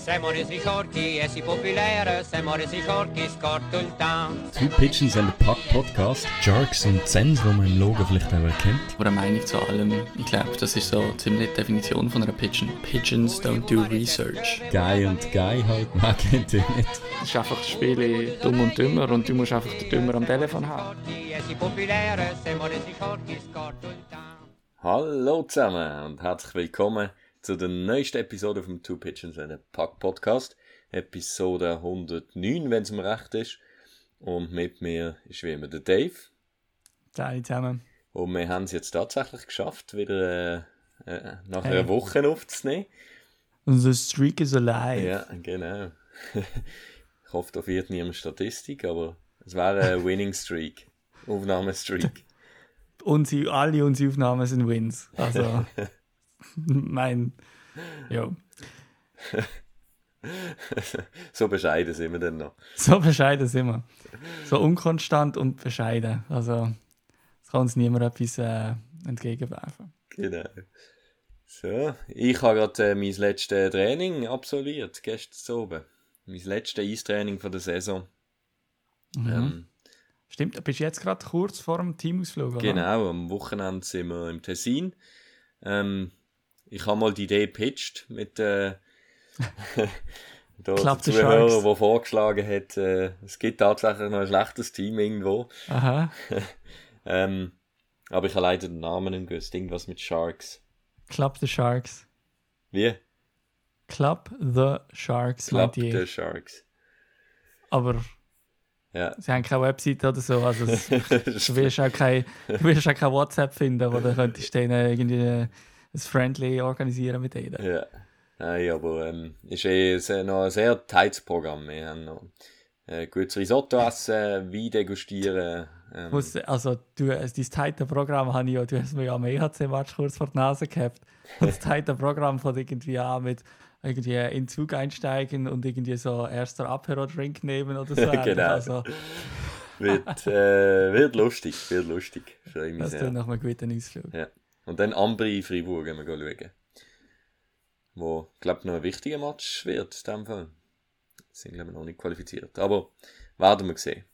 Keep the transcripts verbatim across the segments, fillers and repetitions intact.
Siamo resi sciorchi e si popolare, siamo resi sciorchi, scorto il temps. Two Pigeons and a Puck Podcast. Jerks und Zens, die man im Logo vielleicht auch erkennt. Aber eine Meinung zu allem, ich glaube, das ist so ziemlich die Definition von einer Pigeon. Pigeons don't do research. Geil und geil halt, man kennt ihn nicht. Das ist einfach das Spiel dumm und dümmer und du musst einfach den Dümmer am Telefon haben. Hallo zusammen und herzlich willkommen zu der neuesten Episode vom Two Pigeons and a Puck Podcast. Episode hundertneun, wenn es mir recht ist. Und mit mir ist wie immer der Dave. Hallo zusammen. Und wir haben es jetzt tatsächlich geschafft, wieder äh, äh, nach Hey. einer Woche aufzunehmen. Und the streak is alive. Ja, genau. Ich hoffe, da wird niemand Statistik, aber es wäre ein Winning Streak. Aufnahmestreak. Unsere, alle unsere Aufnahmen sind Wins. Also, mein, ja. So bescheiden sind wir dann noch. So bescheiden sind wir. So unkonstant und bescheiden. Also, es kann uns niemand etwas äh, entgegenwerfen. Genau. So, ich habe gerade äh, mein letztes Training absolviert, gestern oben. Mein letztes Eistraining von der Saison. Mhm. Ähm, Stimmt, bist du jetzt gerade kurz vor dem Teamausflug, oder? genau, am Wochenende sind wir im Tessin. Ähm, ich habe mal die Idee gepitcht mit äh, da Club the der Zuhörer, Sharks. der vorgeschlagen hat, äh, es gibt tatsächlich noch ein schlechtes Team irgendwo. Aha. ähm, aber ich habe leider den Namen nicht gewusst. Irgendwas mit Sharks. Club the Sharks. Wie? Club the Sharks, Club meint the ihr. Sharks. Aber Ja. sie haben keine Website oder so. Also es, du wirst auch kein, du wirst auch kein WhatsApp finden, wo du könntest denen irgendwie ein Friendly organisieren mit denen. Ja, nein, aber ähm, ist eh sehr, noch ein sehr tightes Programm. Wir haben noch äh, gutes Risotto essen, Wein degustieren. Ähm, Muss, also du, also dein tighte Programm habe ich ja, du hast mir ja am E H C-Match kurz vor die Nase gehabt. Und das tighte Programm von irgendwie an mit irgendwie in den Zug einsteigen und irgendwie so erster Apero-Drink nehmen oder so. Genau. Also, wird, äh, wird lustig, wird lustig. Freue mich das sehr. tut nach einem guten Ausflug. Ja. Und dann Ambri Fribourg gehen wir schauen. Wo, ich glaube, noch ein wichtiger Match wird in dem Fall. Sind, glaube ich, noch nicht qualifiziert. Aber werden wir sehen.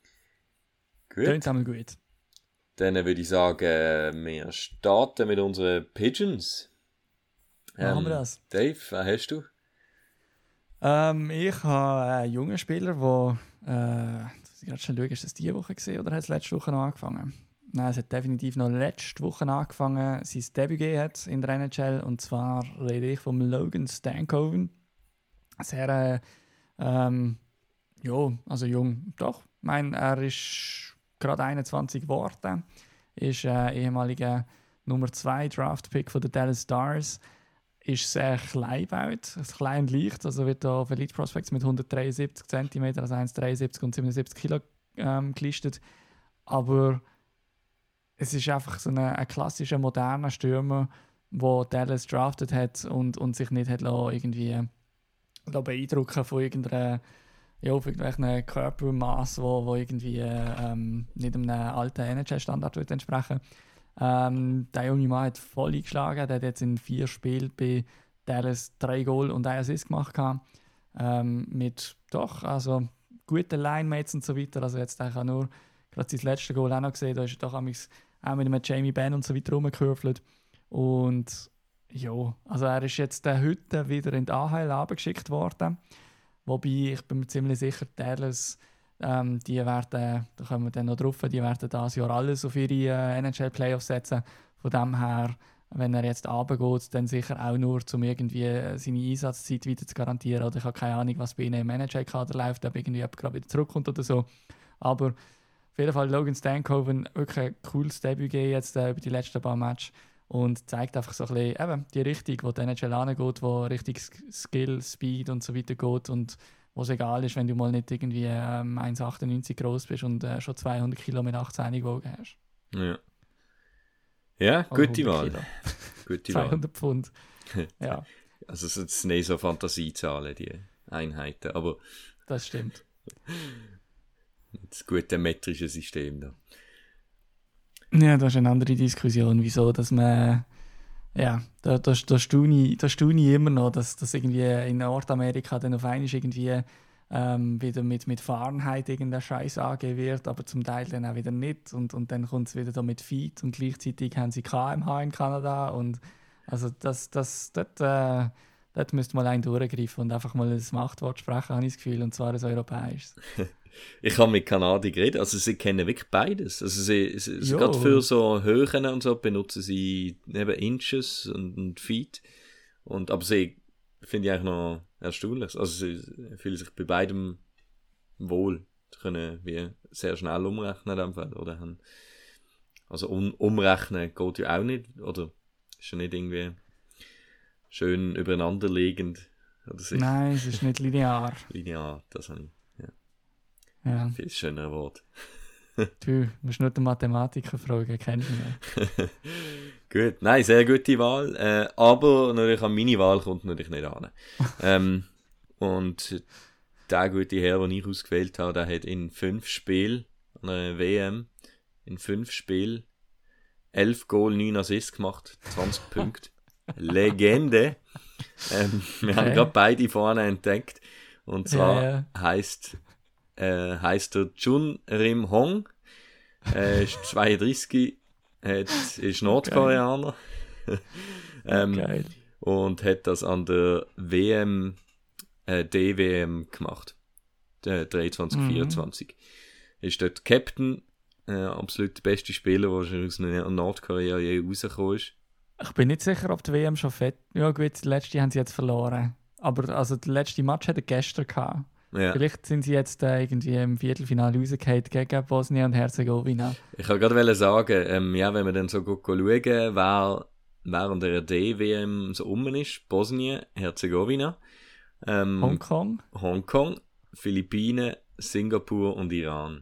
Gut. Tönt einmal gut. Dann würde ich sagen, wir starten mit unseren Pigeons. Machen wir das. Dave, was hast du? Ähm, ich habe einen jungen Spieler, der, äh, ich gerade schon schauen, ist das diese Woche gesehen oder hat es letzte Woche noch angefangen? Nein, es hat definitiv noch letzte Woche angefangen, sein Debüt gegeben hat in der N H L, und zwar rede ich vom Logan Stankoven. Sehr, äh, ähm, ja, also jung, doch. Ich meine, er ist gerade einundzwanzig geworden, ist äh, ehemaliger Nummer zwei Draft-Pick von den Dallas Stars. Ist sehr klein gebaut, ist klein und leicht, also wird da auf Elite Prospects mit hundertdreiundsiebzig Zentimeter, also eins Komma dreiundsiebzig und siebenundsiebzig Kilo ähm, gelistet. Aber es ist einfach so ein, ein klassischer, moderner Stürmer, der Dallas drafted hat und, und sich nicht hat lassen, irgendwie lassen beeindrucken von irgendeiner, ja, auf irgendwelchen Körpermaß, wo, wo irgendwie ähm, nicht einem alten N H L-Standard entsprechen. Ähm, der junge Mann hat voll eingeschlagen. Der hat jetzt in vier Spielen bei Dallas drei Goal und ein Assist gemacht. Ähm, mit doch, also guten Line-Mates und so weiter. Also jetzt habe ich nur gerade sein letztes Goal auch noch gesehen. Da ist er doch auch mit einem Jamie Benn und so weiter rumgekürfelt. Und ja, also er ist jetzt äh, heute wieder in die A H L abgeschickt worden. Wobei ich bin mir ziemlich sicher, Dallas, Ähm, die werden, da kommen wir dann noch drauf, die werden dieses Jahr alles auf ihre äh, N H L-Playoffs setzen. Von dem her, wenn er jetzt runtergeht, dann sicher auch nur, um irgendwie äh, seine Einsatzzeit weiter zu garantieren. Oder ich habe keine Ahnung, was bei ihnen im N H L-Kader läuft, ob irgendwie jemand gerade wieder zurückkommt oder so. Aber auf jeden Fall Logan Stankoven, wirklich ein cooles Debüt gegeben jetzt äh, über die letzten paar Matches und zeigt einfach so ein bisschen eben die Richtung, wo die N H L angeht, wo richtig Skill, Speed und so weiter geht und wo es egal ist, wenn du mal nicht irgendwie ähm, eins Komma achtundneunzig groß bist und äh, schon zweihundert Kilo mit achtzehn gewogen hast. Ja, ja Oder gute Wahl. Kilo. Gute Wahl. zweihundert Pfund. Ja, Also es sind nicht so Fantasiezahlen, die Einheiten, aber das stimmt. das gute metrische System da. Ja, das ist eine andere Diskussion, wieso dass man Ja, da, da, da staune ich, da staune ich immer noch, dass, dass irgendwie in Nordamerika dann auf einmal irgendwie ähm, wieder mit, mit Fahrenheit irgendein Scheiß angegeben wird, aber zum Teil dann auch wieder nicht. Und, und dann kommt es wieder da mit Feet und gleichzeitig haben sie K M H in Kanada. Und also das, das, dort, äh, dort müsste man allein durchgreifen und einfach mal das Machtwort sprechen, habe ich das Gefühl, und zwar ein europäisches. Ich habe mit Kanadiern geredet, also sie kennen wirklich beides. Also sie, sie, sie Jo. gerade für so Höhen und so benutzen sie eben Inches und, und Feet. Und, aber sie finde ich eigentlich noch erstaunlich. Also sie fühlen sich bei beidem wohl. Sie können wie sehr schnell umrechnen in dem Fall. Oder haben, also um, umrechnen geht ja auch nicht. Oder ist ja nicht irgendwie schön übereinanderliegend. Oder sich Nein, es ist nicht linear. linear, das habe ich. Ja. Viel schöner Wort. Du musst nur den Mathematiker fragen, kennst du ihn? Gut, nein, sehr gute Wahl. Äh, aber natürlich an meine Wahl kommt natürlich nicht an. ähm, und der gute Herr, den ich ausgewählt habe, der hat in fünf Spielen an einer W M, in fünf Spielen elf Goal, neun Assists gemacht, zwanzig Punkte. Legende. Ähm, wir haben Okay. gerade beide vorne entdeckt. Und zwar Ja, ja. heisst Äh, heißt der Jun Rim Hong, äh, ist zweiunddreißig, hat, ist Nordkoreaner ähm, Geil. und hat das an der W M, äh, D W M gemacht, der dreiundzwanzig vierundzwanzig. Ist dort Captain, äh, absolut der beste Spieler, der schon aus Nordkorea je rausgekommen ist. Ich bin nicht sicher, ob die W M schon fett. Ja gut, die letzte haben sie jetzt verloren. Aber also der letzte Match hatte er gestern gehabt. Ja. Vielleicht sind sie jetzt äh, irgendwie im Viertelfinale rausgefallen gegen Bosnien und Herzegowina. Ich wollte gerade sagen, ähm, ja, wenn wir dann so gut schauen, wer während der D W M so rum ist, Bosnien, Herzegowina, ähm, Hongkong. Hongkong, Philippinen, Singapur und Iran.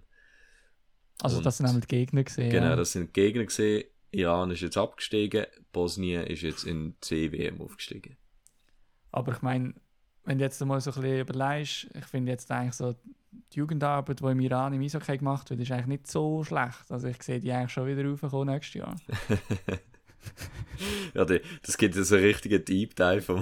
Also und- das sind einmal die Gegner gesehen. Genau, ja. das sind die Gegner gesehen. Iran ist jetzt abgestiegen, Bosnien ist jetzt in C W M aufgestiegen. Aber ich meine, wenn du jetzt mal so ein bisschen überlegst, ich finde jetzt eigentlich so die Jugendarbeit, die im Iran im Eishockey gemacht wird, ist eigentlich nicht so schlecht. Also ich sehe die eigentlich schon wieder raufkommen nächstes Jahr. Ja, die, das gibt so einen richtigen Deep Dive vom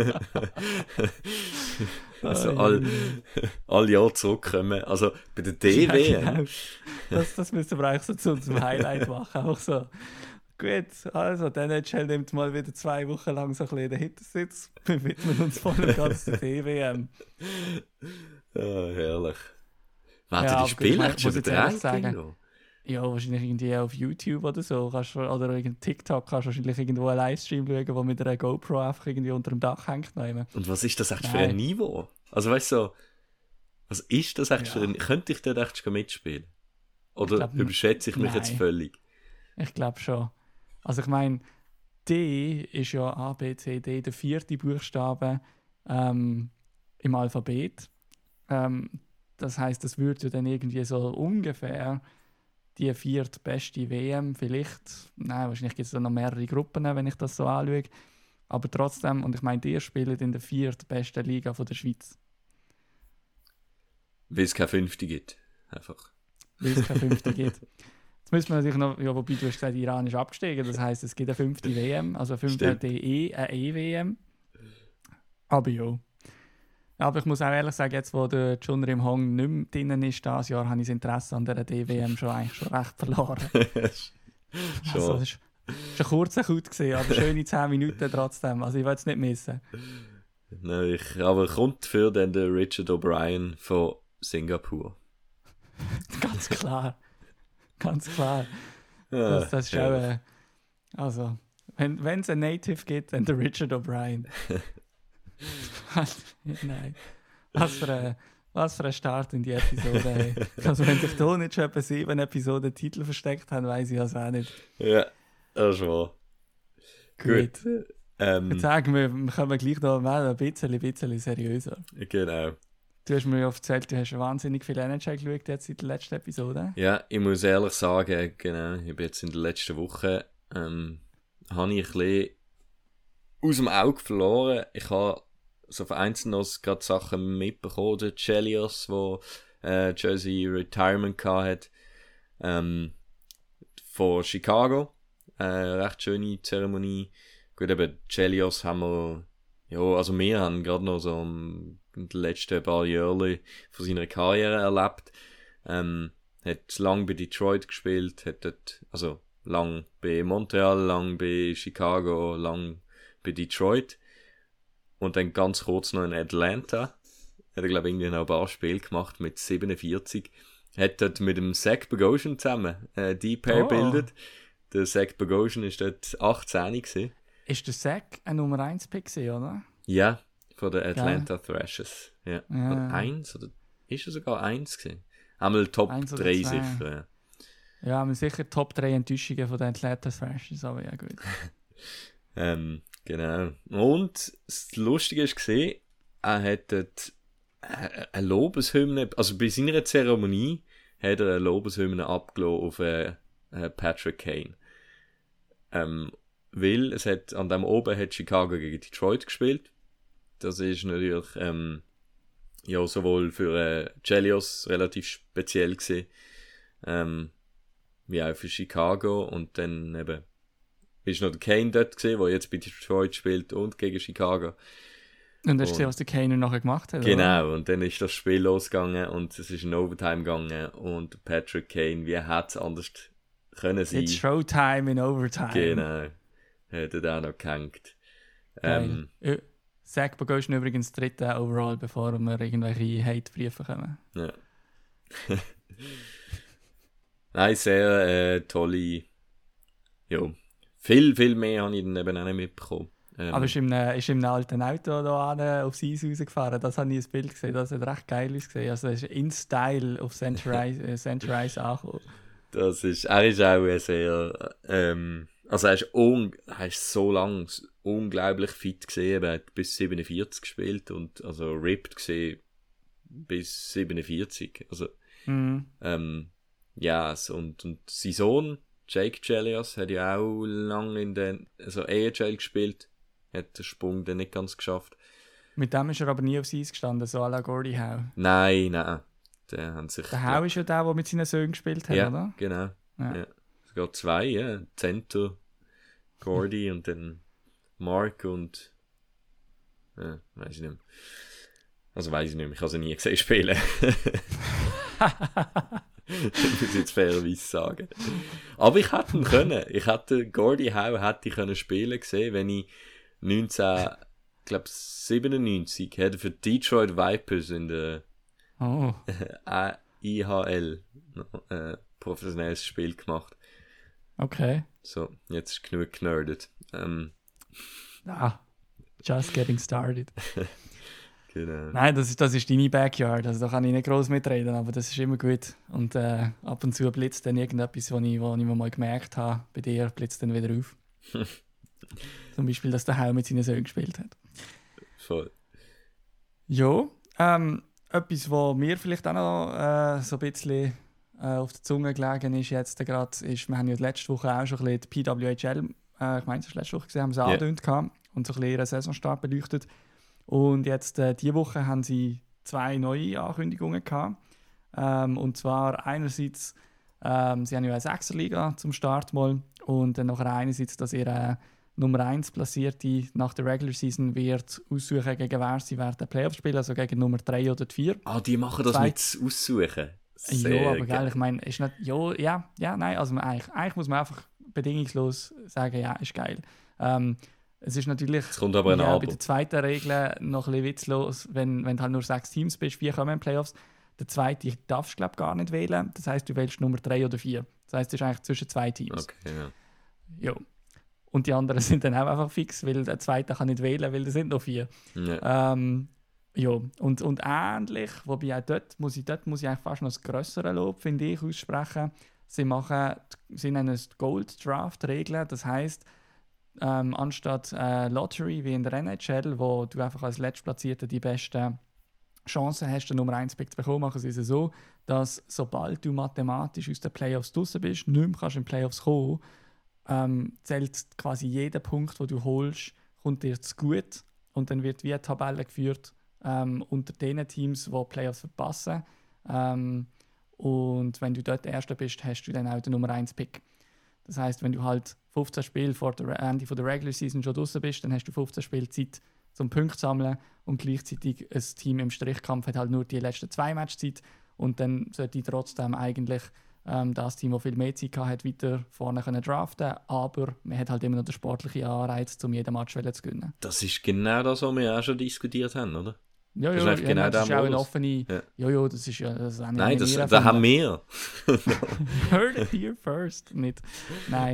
also all, alle Jahre zurückkommen. Also bei der D W M. Ja, genau. Das, das müssen wir eigentlich so zu unserem Highlight machen. Auch so. Gut, also der N H L nimmt mal wieder zwei Wochen lang so ein bisschen den Hintersitz. Wir widmen uns voll und ganz der D W M. Ja, herrlich. Warte, Ja, die aber Spiele gut, echt ich schon muss jetzt wieder ehrlich rein, sagen, Kingo? Ja, wahrscheinlich irgendwie auf YouTube oder so. Kannst, du- oder irgendein TikTok kannst du wahrscheinlich irgendwo einen Livestream schauen, wo mit einer GoPro einfach irgendwie unter dem Dach hängt. Nehmen. Und was ist das echt für Nein. ein Niveau? Also weißt du, so, was ist das echt Ja. für ein... Könnte ich dort echt schon mitspielen? Oder glaub, überschätze ich mich nein. jetzt völlig? Ich glaube schon. Also ich meine, D ist ja A, B, C, D, der vierte Buchstabe ähm, im Alphabet. Ähm, das heißt, das würde ja dann irgendwie so ungefähr die viertbeste W M vielleicht, nein, wahrscheinlich gibt es da noch mehrere Gruppen, wenn ich das so anschaue, aber trotzdem, und ich meine, die spielen in der viertbesten Liga von der Schweiz, Weil es keine Fünfte gibt. Einfach. weil es keine fünfte gibt. Jetzt müssen wir natürlich noch, ja, wobei du hast gesagt, Iran ist abgestiegen, das heisst, es gibt eine fünfte W M, also eine fünfte Stimmt. D E, eine E W M. Aber ja. Aber ich muss auch ehrlich sagen, jetzt wo der Jun Rim Hong nicht mehr drin ist, dieses Jahr habe ich das Interesse an der D W M schon eigentlich schon recht verloren. Also, das war ein kurzer Cut, gewesen, aber schöne zehn Minuten trotzdem. Also ich will es nicht missen. Nein, ich, aber kommt für dann der Richard O'Brien von Singapur. Ganz klar. Ganz klar. Ja, Das, das ist ja. auch, äh, also, wenn es einen Native gibt, dann der Richard O'Brien. Nein. Was für, ein, was für ein Start in die Episode. Hey. Also wenn sich da nicht schon etwa sieben Episoden Titel versteckt haben, weiß ich also auch nicht. Ja, das ist wahr. Gut. Ähm, Jetzt sagen wir, wir kommen gleich noch mal ein bisschen, ein bisschen seriöser. genau. Du hast mir ja erzählt, du hast wahnsinnig viel N H L geschaut jetzt seit der letzten Episode. Ja, ich muss ehrlich sagen, genau, ich bin jetzt in der letzten Woche, ähm, habe ich ein bisschen aus dem Auge verloren. Ich habe so vereinzelt noch gerade Sachen mitbekommen, der Chelios, wo äh, Jersey Retirement hatte, ähm, von Chicago. Äh, recht schöne Zeremonie gut, eben Chelios haben wir, ja, also wir haben gerade noch so in den letzten paar Jahren von seiner Karriere erlebt. Ähm, hat lang bei Detroit gespielt, hat dort, also lang bei Montreal, lang bei Chicago, lang bei Detroit und dann ganz kurz noch in Atlanta. Hat er, glaube ich, irgendwie noch ein paar Spiele gemacht mit siebenundvierzig. Hat dort mit dem Zach Bogosian zusammen äh, die Pair Oh. gebildet. Der Zach Bogosian war dort achtzehn gewesen. Ist der Sack ein Nummer eins Pick gewesen, oder? Ja, von den Atlanta Thrashers. Ja. Ja. Oder eins, oder ist er sogar eins gewesen? Einmal Top Eins oder drei zwei. sicher, ja. Ja, haben wir sicher Top drei Enttäuschungen von den Atlanta Thrashers, aber ja gut. Ähm, genau. Und das Lustige war, er hat dort eine Lobeshymne, also bei seiner Zeremonie hat er eine Lobeshymne abgelassen auf äh, äh, Patrick Kane. Ähm, weil es hat, an dem oben hat Chicago gegen Detroit gespielt. Das ist natürlich ähm, ja, sowohl für äh, Chelios relativ speziell gewesen, ähm, wie auch für Chicago. Und dann eben ist noch der Kane dort gewesen, der jetzt bei Detroit spielt und gegen Chicago. Und hast du Und- gesehen, was der Kane nachher gemacht hat? Oder? Genau, und dann ist das Spiel losgegangen und es ist in Overtime gegangen und Patrick Kane, wie hätte es anders können sein? It's Showtime in Overtime. Genau, hat er da noch gehängt. Ähm, Geil. Äh, Zach Bogosian übrigens dritte overall, bevor wir irgendwelche Hate-Briefe kommen. ja. Nein, sehr äh, tolle, ja, viel, viel mehr habe ich dann eben auch nicht mitbekommen. Ähm, Aber ist in einem, ist in einem alten Auto da an, aufs Eis rausgefahren. Das habe ich ein Bild gesehen. Das hat recht geil ausgesehen. Also er ist in Style auf Centurize äh, Centurize angekommen. Das ist, er ist auch ein sehr, ähm, also er ist, un, er ist so lang unglaublich fit gesehen, er hat bis siebenundvierzig gespielt und, also ripped gesehen bis siebenundvierzig, also, Mhm. ähm, ja, yes, und, und sein Sohn, Jake Chelios, hat ja auch lange in der, also A H L gespielt, hat den Sprung dann nicht ganz geschafft. Mit dem ist er aber nie aufs Eis gestanden, so à la Gordie Howe. Nein, nein, der haben sich... Der Howe ist ja der, der mit seinen Söhnen gespielt hat, ja, oder? genau. Ja. Ja. Sogar zwei, ja. Center, Gordy und dann Mark und. Ja, weiß ich nicht mehr. Also weiß ich nicht mehr, ich habe sie nie gesehen spielen. Ich muss jetzt fairerweise sagen. Aber ich hätte ihn können. Ich hätte Gordie Howe hätte ich können spielen gesehen, wenn ich neunzehn, ich glaube siebenundneunzig, hätte für Detroit Vipers in der Oh. I H L noch, äh, professionelles Spiel gemacht. Okay. So, jetzt ist genug genördet. Ähm, Ah, just getting started. genau. Nein, das ist, das ist deine Backyard, also da kann ich nicht gross mitreden, aber das ist immer gut. Und äh, ab und zu blitzt dann irgendetwas, was ich, was ich mir mal gemerkt habe, bei dir blitzt dann wieder auf. Zum Beispiel, dass der Hau mit seinen Söhnen gespielt hat. Voll. Ja, ähm, etwas, was mir vielleicht auch noch äh, so ein bisschen äh, auf der Zunge gelegen ist jetzt gerade, ist, wir haben ja letzte Woche auch schon ein bisschen die P W H L, äh, ich meine, es war letzte Woche gesehen, haben sie Ja. angedeutet gehabt und so ein bisschen ihren Saisonstart beleuchtet. Und jetzt äh, diese Woche haben sie zwei neue Ankündigungen gehabt. Ähm, und zwar einerseits, ähm, sie haben ja eine Sechserliga zum Start mal und dann nachher einerseits, dass ihre Nummer eins Platzierte nach der Regular Season wird aussuchen, gegen wer sie werden Playoffs spielen, also gegen Nummer drei oder vier. Ah, die machen das Zwei- mit Aussuchen. Sehr Ja, aber geil, geil. ich meine, ist nicht, ja, ja, ja, nein, also man, eigentlich, eigentlich muss man einfach bedingungslos sagen, ja, ist geil. Ähm, es ist natürlich Es kommt aber ein ja, Aber. bei der zweiten Regel noch ein bisschen witzlos, wenn, wenn du halt nur sechs Teams bist, vier kommen in die Playoffs. Der zweite darfst du, glaube ich, gar nicht wählen. Das heisst, du wählst Nummer drei oder vier. Das heisst, es ist eigentlich zwischen zwei Teams. Okay, ja. Ja. Und die anderen sind dann auch einfach fix, weil der zweite kann nicht wählen, weil da sind noch vier. Ja. Ähm, ja, und, und ähnlich, wobei auch dort muss ich, dort muss ich eigentlich fast noch das grössere Lob, finde ich, aussprechen. Sie machen, sie nennen es Gold Draft Regeln, das heisst, ähm, anstatt äh, Lottery wie in der N H L, wo du einfach als Letztplatzierter die besten Chancen hast, den Nummer eins Pick zu bekommen, machen sie es so, dass sobald du mathematisch aus den Playoffs draussen bist, nicht mehr kannst in die Playoffs kommen, ähm, zählt quasi jeder Punkt, den du holst, kommt dir zu gut und dann wird wie eine Tabelle geführt ähm, unter den Teams, die Playoffs verpassen. Ähm, und wenn du dort Erster bist, hast du dann auch den Nummer eins Pick. Das heisst, wenn du halt fünfzehn Spiele vor dem Ende der Regular Season schon draußen bist, dann hast du fünfzehn Spiele Zeit zum Punkte zu sammeln und gleichzeitig ein Team im Strichkampf hat halt nur die letzten zwei Matchzeit und dann sollte trotzdem eigentlich ähm, das Team, das viel mehr Zeit hat, weiter vorne können draften, aber man hat halt immer noch den sportlichen Anreiz, um jeden Match zu gewinnen. Das ist genau das, was wir auch schon diskutiert haben, oder? Ja, Das ja, ist ja, genau das der ist auch eine Modus. offene... Ja. Ja, ja, das ist ja... Das auch nicht Nein, das, wir da haben erfunden. wir. Heard it here first. Nicht. Nein,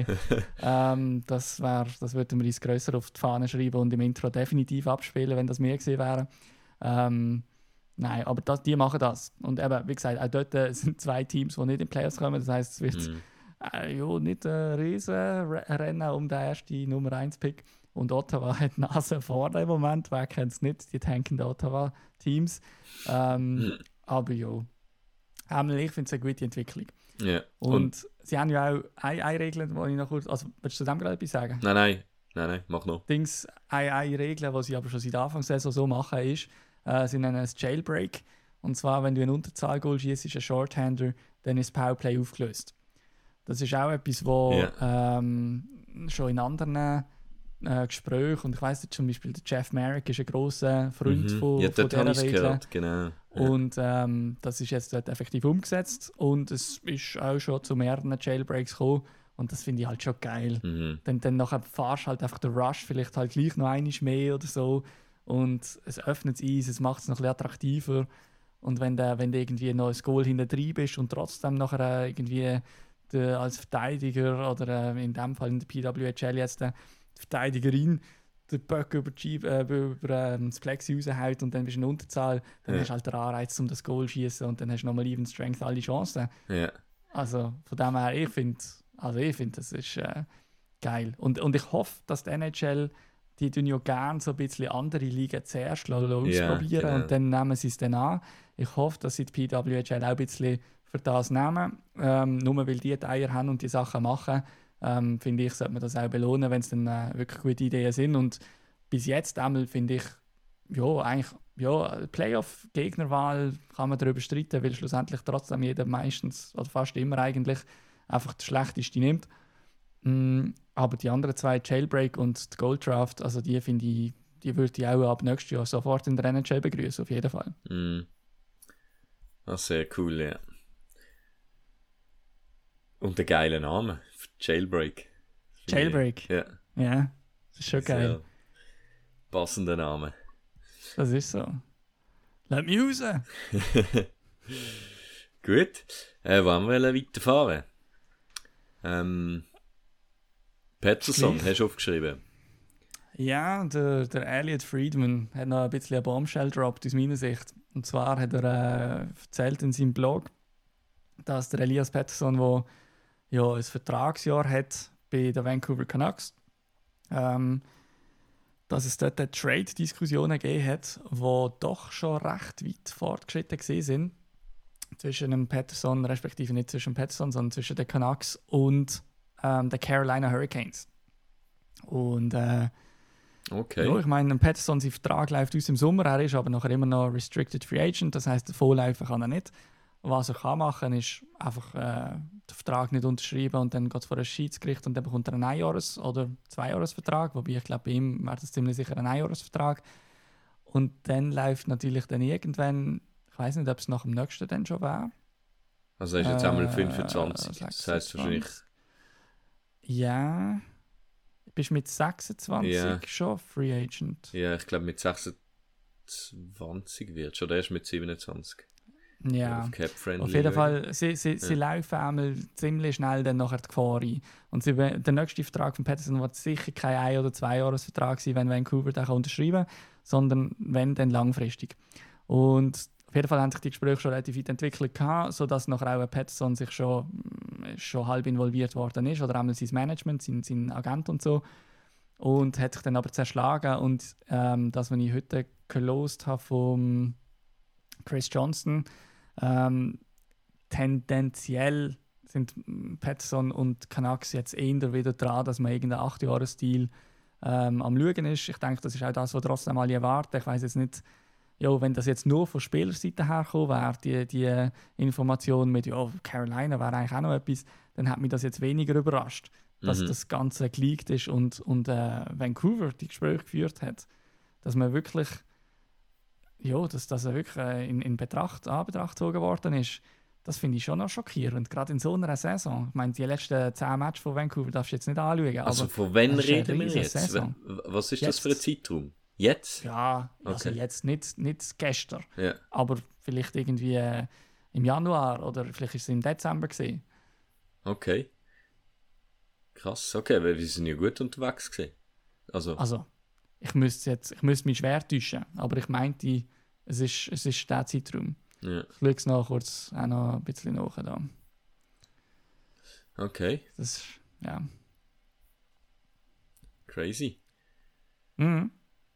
ähm, das, wär, das würden wir uns grösser auf die Fahne schreiben und im Intro definitiv abspielen, wenn das mehr gewesen wäre. Ähm, nein, aber das, die machen das. Und eben, wie gesagt, auch dort äh, sind zwei Teams, die nicht in die Playoffs kommen. Das heisst, es wird Mhm. äh, ja, nicht ein riesen Re- Rennen um den ersten Nummer eins Pick. Und Ottawa hat die Nase vorne im Moment. Wer kennt es nicht, die tankenden Ottawa-Teams. Ähm, aber ja, ähm, ich finde es eine gute Entwicklung. Ja. Und, Und, sie haben ja auch eine, eine Regel, die ich noch kurz... Also, willst du zu dem gerade etwas sagen? nein, nein, nein, nein, mach noch. Dings, eine, eine Regel, die sie aber schon seit Anfang der Saison so machen, ist, äh, sie nennen es Jailbreak. Und zwar, wenn du einen Unterzahl-Goal schießt, ein Shorthander, dann ist das Powerplay aufgelöst. Das ist auch etwas, was Ja. ähm, schon in anderen äh, Gesprächen, und ich weiss zum Beispiel, der Jeff Merrick ist ein grosser Freund Mhm. von, Ja, von dort habe dieser ich es Regel. gehört, genau. Ja. Und ähm, das ist jetzt dort effektiv umgesetzt und es ist auch schon zu mehreren Jailbreaks gekommen und das finde ich halt schon geil. Mhm. Dann, dann nachher fahrst du halt einfach den Rush vielleicht halt gleich noch einmal mehr oder so und es öffnet das Eis, es macht es noch ein bisschen attraktiver und wenn du wenn du irgendwie noch ein Goal hinten drin bist und trotzdem nachher äh, irgendwie der, als Verteidiger oder äh, in dem Fall in der P W H L jetzt der Verteidigerin den Böck über, die Scheibe, äh, über ähm, das Plexi raushaut und dann bist du in Unterzahl, dann Ja. hast du halt den Anreiz, um das Goal zu schießen und dann hast du nochmal Even Strength alle Chancen. Ja. Also von dem her, ich finde, also ich finde, das ist äh, geil. Und, und ich hoffe, dass die N H L, die tun ja gerne so ein bisschen andere Ligen zuerst Ja, ausprobieren genau. und dann nehmen sie es dann an. Ich hoffe, dass sie die P W H L auch ein bisschen für das nehmen, ähm, nur weil die die Eier haben und die Sachen machen. Ähm, finde ich, sollte man das auch belohnen, wenn es dann äh, wirklich gute Ideen sind. Und bis jetzt einmal finde ich, ja, eigentlich, ja, Playoff-Gegnerwahl kann man darüber streiten, weil schlussendlich trotzdem jeder meistens, oder fast immer eigentlich, einfach das Schlechteste nimmt. Mm, aber die anderen zwei, Jailbreak und die Gold Draft, also die finde ich, die würde ich auch ab nächstes Jahr sofort in der N H L begrüßen, auf jeden Fall. Mhm. Das ist sehr cool, ja. Und der geile Name, Jailbreak. Jailbreak, Ja, ja, das ist schon geil. sehr passender Name. Das ist so. Lass mich raus! Gut, äh, wollen wir weiterfahren? Ähm, Pettersson, Gleich. hast du aufgeschrieben? Ja, der, der Elliot Friedman hat noch ein bisschen ein Bombshell gedroppt aus meiner Sicht. Und zwar hat er äh, erzählt in seinem Blog, dass der Elias Pettersson, der ja, ein Vertragsjahr hat bei den Vancouver Canucks, ähm, dass es dort Trade-Diskussionen gegeben hat, die doch schon recht weit fortgeschritten gewesen sind. Zwischen dem Pettersson, respektive nicht zwischen dem Pettersson, sondern zwischen den Canucks und ähm, den Carolina Hurricanes. Und äh, Okay. ja, ich meine, ein Pettersson, sein Vertrag läuft aus im Sommer, er ist aber nachher immer noch Restricted Free Agent, das heisst, vorlaufen kann er nicht. Was er kann machen, ist einfach äh, den Vertrag nicht unterschreiben und dann geht es vor ein Schiedsgericht und dann bekommt er einen Einjahres- oder Zweijahresvertrag, wobei ich glaube, bei ihm wäre das ziemlich sicher ein Einjahresvertrag. Und dann läuft natürlich dann irgendwann, ich weiß nicht, ob es nach dem nächsten dann schon wäre. Also er ist jetzt einmal Äh, fünfundzwanzig. Das heisst wahrscheinlich. Ja. Bist du mit sechsundzwanzig Ja. schon Free Agent? Ja, ich glaube mit sechsundzwanzig wird schon. Der ist mit siebenundzwanzig. Ja. Auf Cap Friendly. Auf jeden Fall, sie, sie, sie Ja. laufen einmal ziemlich schnell dann nachher die Gefahr ein. Und sie, der nächste Vertrag von Pettersson wird sicher kein Ein- oder Zwei-Jahres-Vertrag sein, wenn Vancouver den unterschreiben kann, sondern wenn, dann langfristig. Und auf jeden Fall haben sich die Gespräche schon relativ weit entwickelt gehabt, sodass nachher auch ein Pettersson sich schon, schon halb involviert worden ist, oder einmal sein Management, sein, sein Agent und so. Und hat sich dann aber zerschlagen. Und ähm, das, was ich heute gelost habe vom Chris Johnston, ähm, tendenziell sind Pettersson und Canucks jetzt eher wieder dran, dass man irgendeinen acht-Jahres-Deal ähm, am Schauen ist. Ich denke, das ist auch das, was trotzdem alle erwarten. Ich weiß jetzt nicht, ja, wenn das jetzt nur von Spielerseite herkommen wäre, die, die Information mit ja, Carolina wäre eigentlich auch noch etwas, dann hat mich das jetzt weniger überrascht. dass Mhm. das Ganze geleakt ist und, und äh, Vancouver die Gespräche geführt hat, dass man wirklich, ja, dass das wirklich äh, in, in Betracht, Anbetracht gezogen worden ist, das finde ich schon noch schockierend, gerade in so einer Saison. Ich meine, die letzten zehn Matches von Vancouver darfst du jetzt nicht anschauen, Also aber von wann das ist eine reden wir riesige jetzt? Saison. W- Was ist das Jetzt. für ein Zeitraum? Jetzt? ja, also Okay. jetzt nicht, nicht gestern, Ja. aber vielleicht irgendwie äh, im Januar oder vielleicht ist es im Dezember gewesen. Okay. Krass, okay, weil wir sind ja gut unterwegs gewesen. Also, Also, ich müsste jetzt, ich müsste mich schwer täuschen, aber ich meinte, es ist, es ist der Zeitraum. ja. Ich schaue es noch kurz auch noch ein bisschen nach. Da. Okay, Das ist, ja. crazy. Mhm.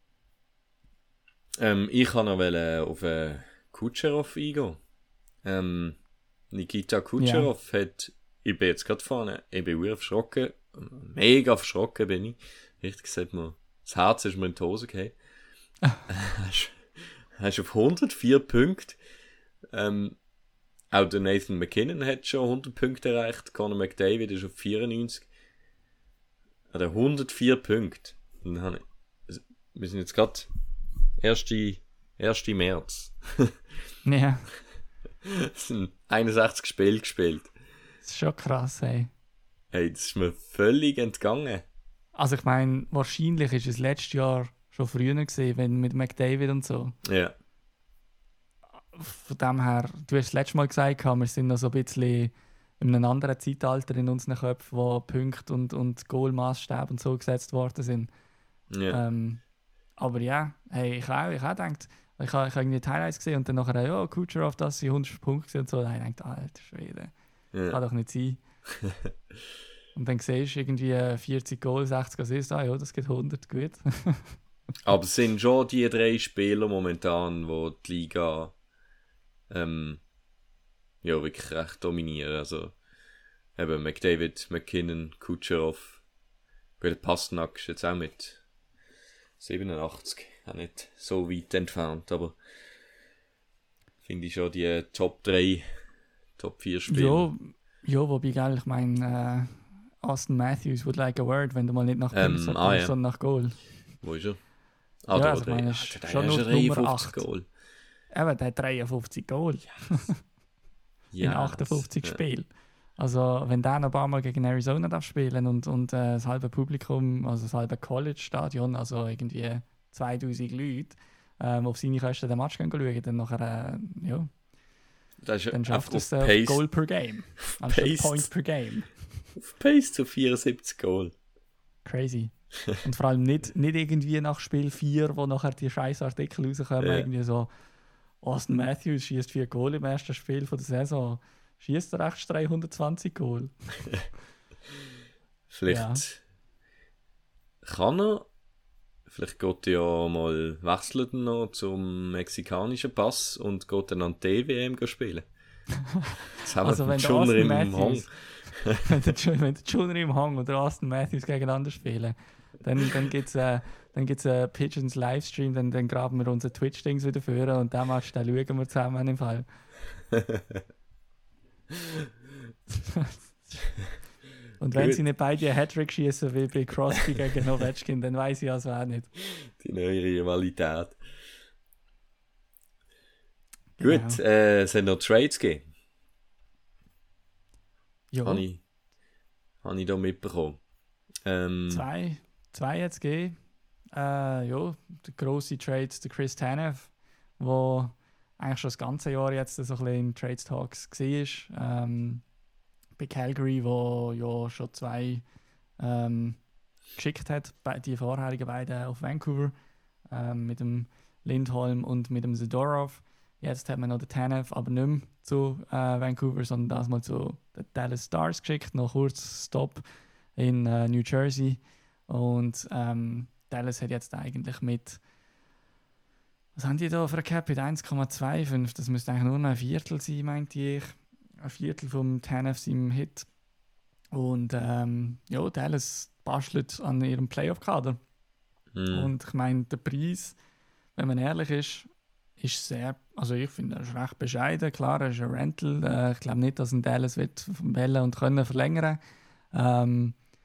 Ähm, ich kann noch wollen auf äh, Kucherov eingehen. Ähm, Nikita Kucherov hat, ich bin jetzt gerade vorne, ich bin sehr erschrocken, mega erschrocken bin ich. Richtig gesagt, mir, das Herz ist mir in die Hose gefallen. Er ist auf hundertvier Punkte. Ähm, auch der Nathan McKinnon hat schon hundert Punkte erreicht. Conor McDavid ist auf vierundneunzig. Er hat hundertvier Punkte. Und dann habe ich, also, wir sind jetzt gerade ersten März. Ja, Es sind einundsechzig Spiele gespielt. das ist schon krass, hey. Hey, das ist mir völlig entgangen. Also ich meine, wahrscheinlich ist es letztes Jahr schon früher gesehen, wenn mit McDavid und so. Ja. Von dem her, du hast das letzte Mal gesagt, wir sind noch so ein bisschen in einem anderen Zeitalter in unseren Köpfen, wo Punkte und, und Goalmaßstäbe und so gesetzt worden sind. Ja. Ähm, aber ja, hey, ich habe ich auch gedacht, ich habe ich hab irgendwie die Highlights gesehen und dann nachher, ja, Kucherov, das sind hundert Punkte gewesen und so. Da habe ich gedacht, alter Schwede, ja. kann doch nicht sein. Und dann siehst du irgendwie vierzig Goal, sechzig Assists, ah ja, das geht hundert, gut. Aber es sind schon die drei Spieler momentan, wo die Liga ähm, ja, wirklich recht dominieren. Also eben McDavid, McKinnon, Kucherov. Gut, Pasternak ist jetzt auch mit siebenundachtzig. Auch nicht so weit entfernt, aber finde ich schon die Top drei, Top vier Spieler. Ja, ja, wobei, gell, ich meine, äh, Austin Matthews would like a word, wenn du mal nicht nach Ähm, Punkten ah, ja. sondern nach Goal. Wo ist er? Ah, Ja, da, also ich der, meine, ja, ist der, schon der nur ist die Nummer dreiundfünfzig acht. Goal. Eben, der hat dreiundfünfzig Goal in achtundfünfzig ja. Spielen. Also, wenn der noch ein paar Mal gegen Arizona darf spielen und, und äh, das halbe Publikum, also das halbe College-Stadion, also irgendwie zweitausend Leute, ähm, auf seine Kosten den Match gehen schauen, dann nachher, äh, ja, Das ist dann schafft auf es äh, Pace, Goal per Game. Anstatt Pace. Point per Game. auf Pace zu vierundsiebzig Goal. Crazy. Und vor allem nicht, nicht irgendwie nach Spiel vier, wo nachher die scheiß Artikel rauskommen, Ja. irgendwie so, Austin Matthews schießt vier Goal im ersten Spiel von der Saison. Schießt er echt dreihundertzwanzig Goal? Vielleicht kann er, vielleicht geht er ja mal, wechselt er noch zum mexikanischen Pass und geht dann an die W M spielen. Das haben Also wir wenn der schon Austin im Matthews, Hang. wenn der Ju- wenn der Junior im Hang oder Austin Matthews gegeneinander spielen, dann, dann gibt es äh, dann gibt's, äh, Pigeons Livestream, dann, dann graben wir unsere Twitch-Dings wieder vor und den Match, den schauen wir zusammen im Fall. Und wenn Gut. sie nicht beide einen Hattrick schießen wie bei Crosby gegen Ovechkin, dann weiß ich also auch nicht. Die neue Rivalität. Genau. Gut, äh, es hat noch Trades gegeben. Ja, Habe ich, hab ich da mitbekommen. Ähm, zwei, zwei jetzt gegeben. Äh, ja, der grosse Trade, der Chris Tanev, der eigentlich schon das ganze Jahr jetzt so ein bisschen in Trades Talks war. Ähm, bei Calgary, wo ja schon zwei ähm, geschickt hat, bei- die vorherigen beiden auf Vancouver, ähm, mit dem Lindholm und mit dem Zadorov. Jetzt hat man noch den Tanev, aber nicht mehr zu äh, Vancouver, sondern das mal zu den Dallas Stars geschickt. Noch kurz Stop in äh, New Jersey. Und ähm, Dallas hat jetzt eigentlich mit, was haben die da für eine Cap mit eins Komma fünfundzwanzig? Das müsste eigentlich nur noch ein Viertel sein, meinte ich. Ein Viertel vom Tanev seinem Hit. Und ähm, ja, Dallas bastelt an ihrem Playoff-Kader. mh, Und ich meine, der Preis, wenn man ehrlich ist, ist sehr, also ich finde, er ist recht bescheiden. Klar, er ist ein Rental. Äh, ich glaube nicht, dass ein Dallas wird wollen und können verlängern. Ähm,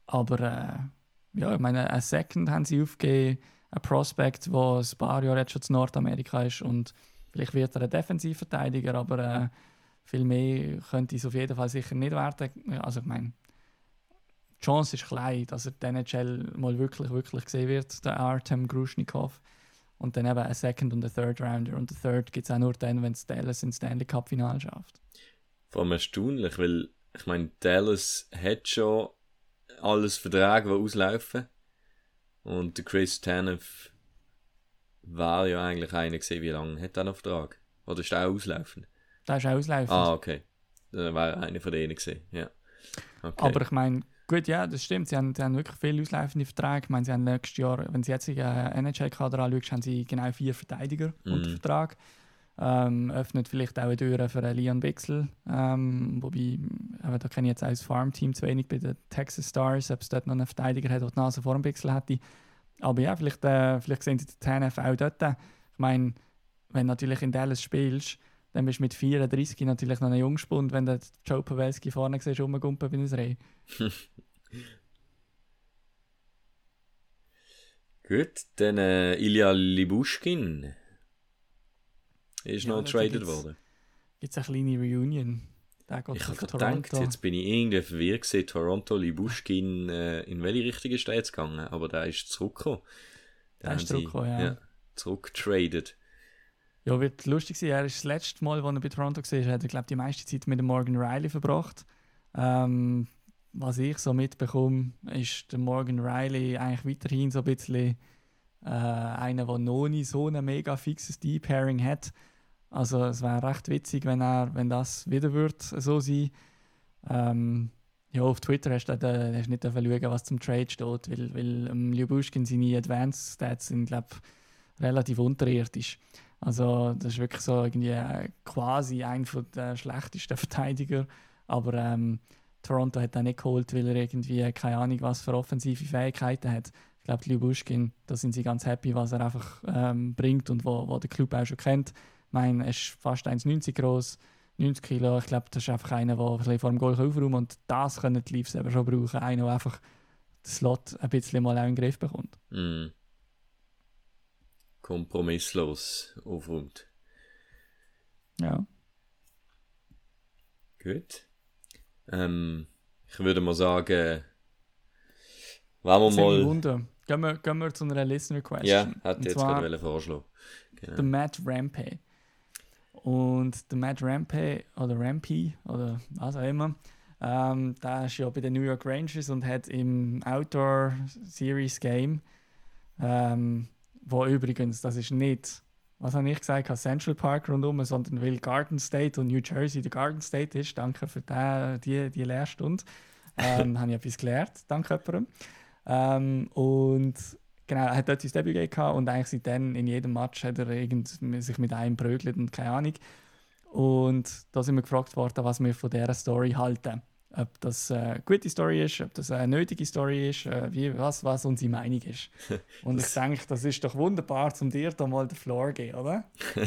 Aber äh, ja, ich meine, ein Second haben sie aufgegeben, ein Prospect, der ein paar Jahre jetzt schon in Nordamerika ist und vielleicht wird er ein Defensivverteidiger, aber äh, viel mehr könnte es auf jeden Fall sicher nicht werden. Also ich meine, die Chance ist klein, dass er den N H L mal wirklich, wirklich gesehen wird, der Artem Grushnikov. Und dann eben ein Second und ein Third Rounder. Und der Third gibt es auch nur dann, wenn es Dallas ins Stanley Cup Final schafft. Vor allem erstaunlich, weil ich meine, Dallas hat schon alles Verträge, die auslaufen. Und der Chris Tanev war ja eigentlich einer gesehen, wie lange hat er noch Vertrag? Oder ist der auch auslaufen? Der ist auch auslaufend. Ah, okay. Dann war einer von denen gesehen, ja. Okay. Aber ich meine, gut, ja, das stimmt. Sie haben, sie haben wirklich viele auslaufende Verträge. Ich meine, sie haben nächstes Jahr, wenn sie jetzt den N H L-Kader anschauen, haben sie genau vier Verteidiger Mm. unter Vertrag. Ähm, öffnet vielleicht auch eine Tür für einen Leon Bixel. Ähm, wobei, aber da kenne ich jetzt auch das Farmteam zu wenig bei den Texas Stars, ob es dort noch einen Verteidiger hat, der die Nase vor dem Bixel hätte. Aber ja, vielleicht, äh, vielleicht sehen sie den T N F auch dort. Ich meine, wenn du natürlich in Dallas spielst, dann bist du mit vierunddreißig natürlich noch ein Jungspund, wenn du Joe Pavelski vorne siehst, rumgumpen wie ein Reh. Gut, dann äh, Ilya Lyubushkin ist Ja, noch da traded gibt's- worden. Gibt es eine kleine Reunion? Der geht Ich zu habe gedacht, Toronto. jetzt bin ich irgendwie verwirrt gewesen, Toronto, Lyubushkin, äh, in welche Richtung ist der jetzt gegangen? Aber der ist zurückgekommen. Der Den ist haben sie, zurückgekommen, ja. ja. Zurückgetradet. Ja, wird lustig sein. Er ist das letzte Mal, als er bei Toronto war, hat er, glaube die meiste Zeit mit dem Morgan Riley verbracht. Ähm, was ich so mitbekomme, ist der Morgan Riley eigentlich weiterhin so ein bisschen äh, einer, der noch nicht so ein mega fixes Deep Pairing hat. Also es wäre recht witzig, wenn, er, wenn das wieder wird so sein. Ähm, ja, auf Twitter hast du, da, hast du nicht schauen, was zum Trade steht, weil, weil ähm, Lyubushkin seine Advanced Stats sind, glaube ich, relativ unterirdisch. Also das ist wirklich so irgendwie äh, quasi ein von der schlechtesten Verteidiger. Aber ähm, Toronto hat ihn nicht geholt, weil er irgendwie äh, keine Ahnung was für offensive Fähigkeiten hat. Ich glaube, Lyubushkin, da sind sie ganz happy, was er einfach ähm, bringt und wo, wo der Club auch schon kennt. Ich meine, er ist fast eins Komma neunzig groß, neunzig Kilo. Ich glaube, das ist einfach einer, der ein bisschen vor dem Goal aufräumen kann. Und das können die Leafs eben schon brauchen. Einer, der einfach den Slot ein bisschen mal auch in den Griff bekommt. Mm. Kompromisslos aufräumt. Ja. Gut. Ähm, ich würde mal sagen, wollen wir Jetzt habe ich mal... Wunder. Gehen wir, gehen wir zu einer Listener Question. Ja, hätte Und jetzt zwar gerade vorschlagen. Genau. der Matt Rampey. Und der Matt Rampey, oder Rampey, oder was auch immer, ähm, der ist ja bei den New York Rangers und hat im Outdoor Series Game, ähm, wo übrigens, das ist nicht, was habe ich gesagt, Central Park rundum, sondern weil Garden State und New Jersey der Garden State ist. Danke für die, die, die Lehrstunde. Ähm, habe ich etwas gelernt, danke jemandem. Ähm, und genau, er hat dort sein Debüt gehabt und eigentlich seitdem in jedem Match hat er irgend, sich mit einem prügelt und keine Ahnung. Und da sind wir gefragt worden, was wir von dieser Story halten. Ob das eine gute Story ist, ob das eine nötige Story ist, äh, wie, was, was unsere Meinung ist. Und ich denke, das ist doch wunderbar, um dir da mal den Floor zu geben, oder?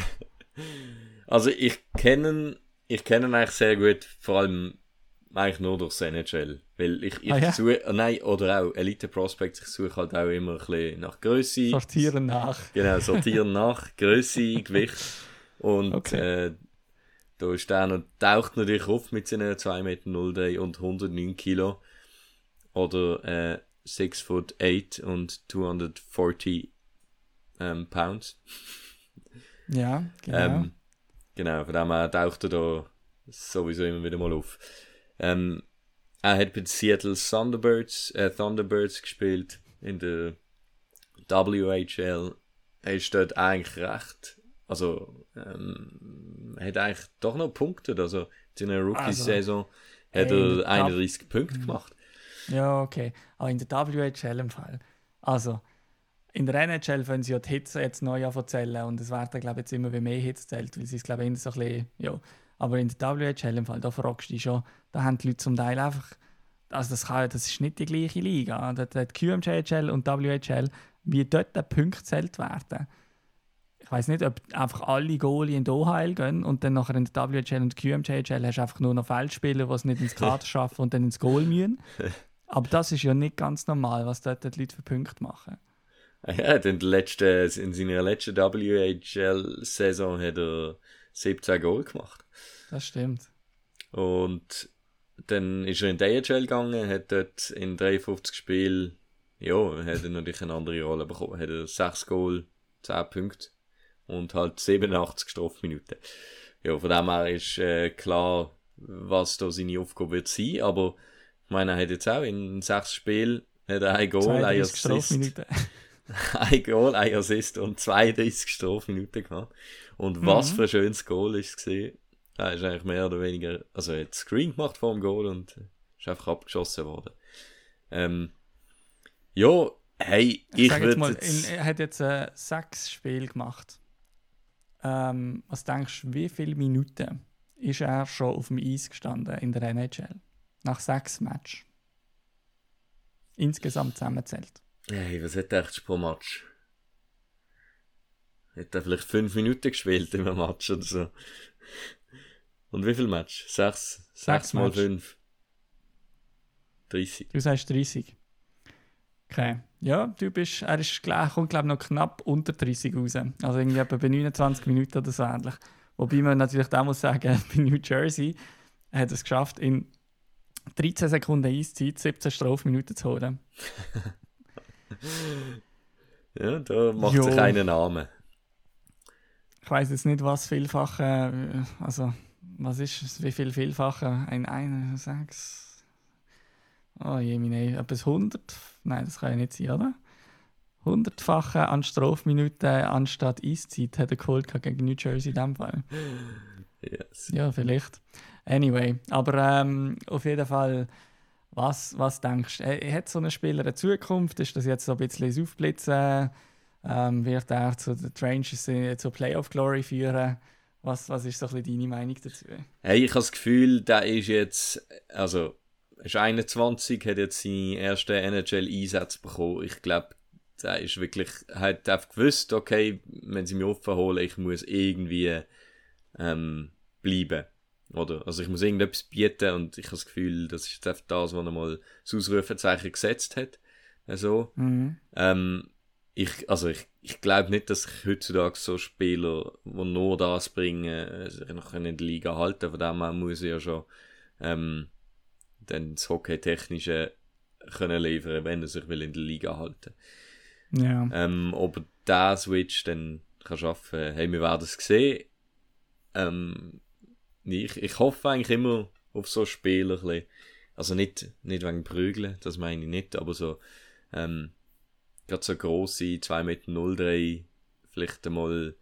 Also ich kenne ich kenne ihn eigentlich sehr gut, vor allem eigentlich nur durchs N H L. Weil ich, ich Ah, ja? suche, oh nein, oder auch Elite Prospects, ich suche halt auch immer ein bisschen nach Größe. Sortieren nach. Genau, sortieren nach Größe, Gewicht. Und Okay. äh, da ist der noch, taucht natürlich auf mit seinen zwei Meter null drei und hundertneun Kilo. Oder äh, six foot eight und zweihundertvierzig ähm, Pounds. Ja, genau. Ähm, genau, von dem her taucht er da sowieso immer wieder mal auf. Ähm, er hat bei den Seattle Thunderbirds, äh, Thunderbirds gespielt in der W H L. Er ist dort eigentlich recht, also ähm, hat eigentlich doch noch Punkte. Also in seiner Rookie-Saison hat ey, er einunddreißig Punkte gemacht. Ja, okay. Aber in der W H L im Fall. Also, in der N H L können sie ja die Hits jetzt neu anzählen und es werden, glaube ich, jetzt immer mehr Hits zählt, weil sie es, glaube ich, so ein bisschen, ja. Aber in der W H L im Fall, da fragst du dich schon, da haben die Leute zum Teil einfach, also das, kann, das ist nicht die gleiche Liga. Da hat Q M J H L und W H L, wie dort die Punkte zählt werden. Ich weiß nicht, ob einfach alle Goalie in die O H L gehen und dann nachher in der W H L und Q M J H L hast du einfach nur noch Feldspieler, die es nicht ins Kader schaffen und dann ins Goal müssen. Aber das ist ja nicht ganz normal, was dort die Leute für Punkte machen. Ja, in, der letzten, in seiner letzten W H L-Saison hat er siebzehn Goal gemacht. Das stimmt. Und dann ist er in die A H L gegangen, hat dort in dreiundfünfzig Spielen, ja, hat er natürlich eine andere Rolle bekommen. Hat er sechs Goal, zehn Punkte und halt siebenundachtzig Strafminuten. Ja, von dem her ist äh, klar, was da seine Aufgabe wird sein, aber ich meine, er hat jetzt auch in sechs Spielen hat er ein Goal, ein Assist, ein Goal, ein Assist und zweiunddreißig Strafminuten gemacht. Und was mhm. für ein schönes Goal ist es gesehen. Er ist eigentlich mehr oder weniger, also er hat Screen gemacht vor dem Goal und ist einfach abgeschossen worden. Ähm, ja, hey, ich, ich würde jetzt... In, er hat jetzt äh, sechs Spiele gemacht. Ähm, was denkst du, wie viele Minuten ist er schon auf dem Eis gestanden in der N H L? Nach sechs Matches. Insgesamt zusammenzählt. Hey, was hat er echt pro Match? Hat er vielleicht fünf Minuten gespielt im Match oder so? Und wie viel Match? Sechs? Sechs, sechs mal Match. Fünf? dreißig. Du sagst dreißig. Okay. Ja, du bist, er ist, kommt glaube ich noch knapp unter dreißig raus. Also irgendwie etwa bei neunundzwanzig Minuten oder so ähnlich. Wobei man natürlich da muss sagen, bei New Jersey hat es geschafft, in dreizehn Sekunden Eiszeit siebzehn Strafminuten zu holen. Ja, da macht jo. sich einen Namen. Ich weiss jetzt nicht, was vielfache, also was ist es, wie viel vielfache, ein ein, sechs, oh je, meine, etwas hundert, nein, das kann ja nicht sein, oder? hundertfache an Strafminuten anstatt Eiszeit hat er geholt gegen New Jersey in dem Fall. Yes. Ja, vielleicht. Anyway, aber ähm, auf jeden Fall, was, was denkst du? Äh, hat so ein Spieler eine Zukunft? Ist das jetzt so ein bisschen das Aufblitzen? Ähm, wird er zu den Rangers zur Playoff Glory führen? Was, was ist so ein bisschen deine Meinung dazu? Hey, ich habe das Gefühl, der ist jetzt, also, er ist einundzwanzig, hat jetzt seine ersten N H L-Einsätze bekommen. Ich glaube, der ist wirklich, hat einfach gewusst, okay, wenn sie mich aufholen, ich muss irgendwie ähm, bleiben. Oder? Also ich muss irgendetwas bieten und ich habe das Gefühl, das ist einfach das, was er mal das Ausrufezeichen gesetzt hat. Also, mhm. ähm, ich, also ich, ich glaube nicht, dass ich heutzutage so Spieler, die nur das bringen, sich noch in der Liga halten. Von dem her muss ich ja schon ähm, dann das Hockey-Technische können liefern, wenn er sich will in der Liga halten. Ja. Ähm, ob er diesen Switch dann kann schaffen kann, hey, wir werden es sehen. Ähm, ich, ich hoffe eigentlich immer auf so Spieler. Ein bisschen. Also nicht, nicht wegen Prügeln, das meine ich nicht, aber so ähm, gerade so grosse, zwei Meter null drei, vielleicht einmal,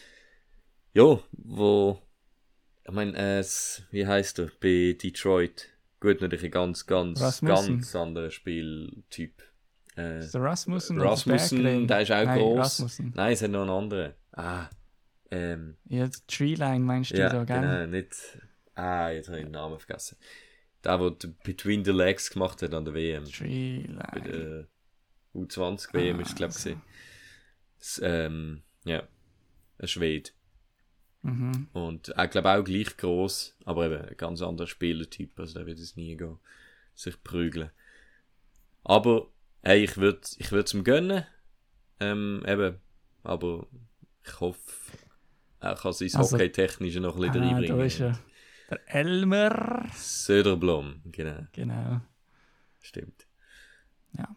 ja, wo, ich meine, äh, wie heisst er, bei Detroit, gut, natürlich ein ganz, ganz, Rasmussen. ganz anderer Spieltyp. Äh, ist der Rasmussen? Rasmussen, der ist auch Nein, gross. Rasmussen. Nein, es hat noch einen anderen. Ah, ähm. Ja, die Treeline meinst du ja, da, gell? Genau, nicht, ah, jetzt habe ich den Namen vergessen. Der, der Between the Legs gemacht hat an der W M. Treeline. Bei der U zwanzig W M ah, ist es, glaube ich, also. ähm, ja, ein Schwede. Mhm. Und ich glaube auch gleich gross, aber eben ein ganz anderer Spielertyp, also der wird es nie gehen, sich prügeln. Aber, hey, ich würde ich es ihm gönnen, ähm, eben, aber ich hoffe, er kann sein also, Hockey-Technische noch ein bisschen ah, reinbringen. Da ist er. Der Elmer Söderblom, genau. Genau. Stimmt. Ja.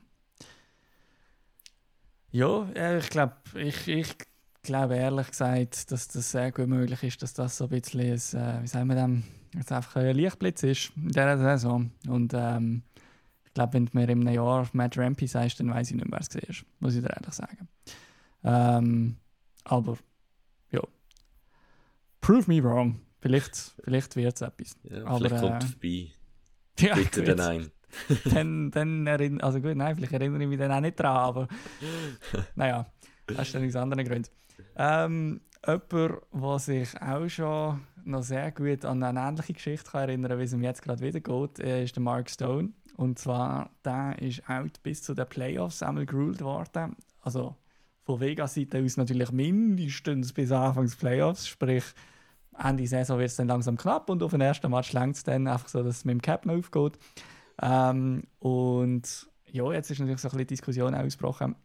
Ja, ich glaube, ich, ich glaube ehrlich gesagt, dass das sehr gut möglich ist, dass das so ein bisschen ein, äh, wie sagen wir dem, jetzt einfach ein Lichtblitz ist in dieser Saison. Und ähm, ich glaube, wenn du mir in einem Jahr Matt Rampy sagst, dann weiss ich nicht mehr, wer es war, muss ich dir ehrlich sagen. Ähm, aber, ja. Prove me wrong. Vielleicht, vielleicht wird es etwas. Ja, aber, vielleicht kommt äh, er vorbei. Ja, bitte dann ein. dann, dann erinnere also gut, nein, vielleicht erinnere ich mich dann auch nicht dran, aber naja, das ist dann aus anderen Gründen. Ähm, jemand, der sich auch schon noch sehr gut an eine ähnliche Geschichte kann erinnern, wie es ihm jetzt gerade wieder geht, ist der Mark Stone. Und zwar, der ist out bis zu den Playoffs einmal geruled worden. Also von Vegas-Seite aus natürlich mindestens bis Anfang des Playoffs, sprich Ende Saison wird es dann langsam knapp und auf den ersten Match längt es dann einfach so, dass es mit dem Cap noch aufgeht. Ähm, und ja, jetzt ist natürlich so ein bisschen Diskussion ausgebrochen,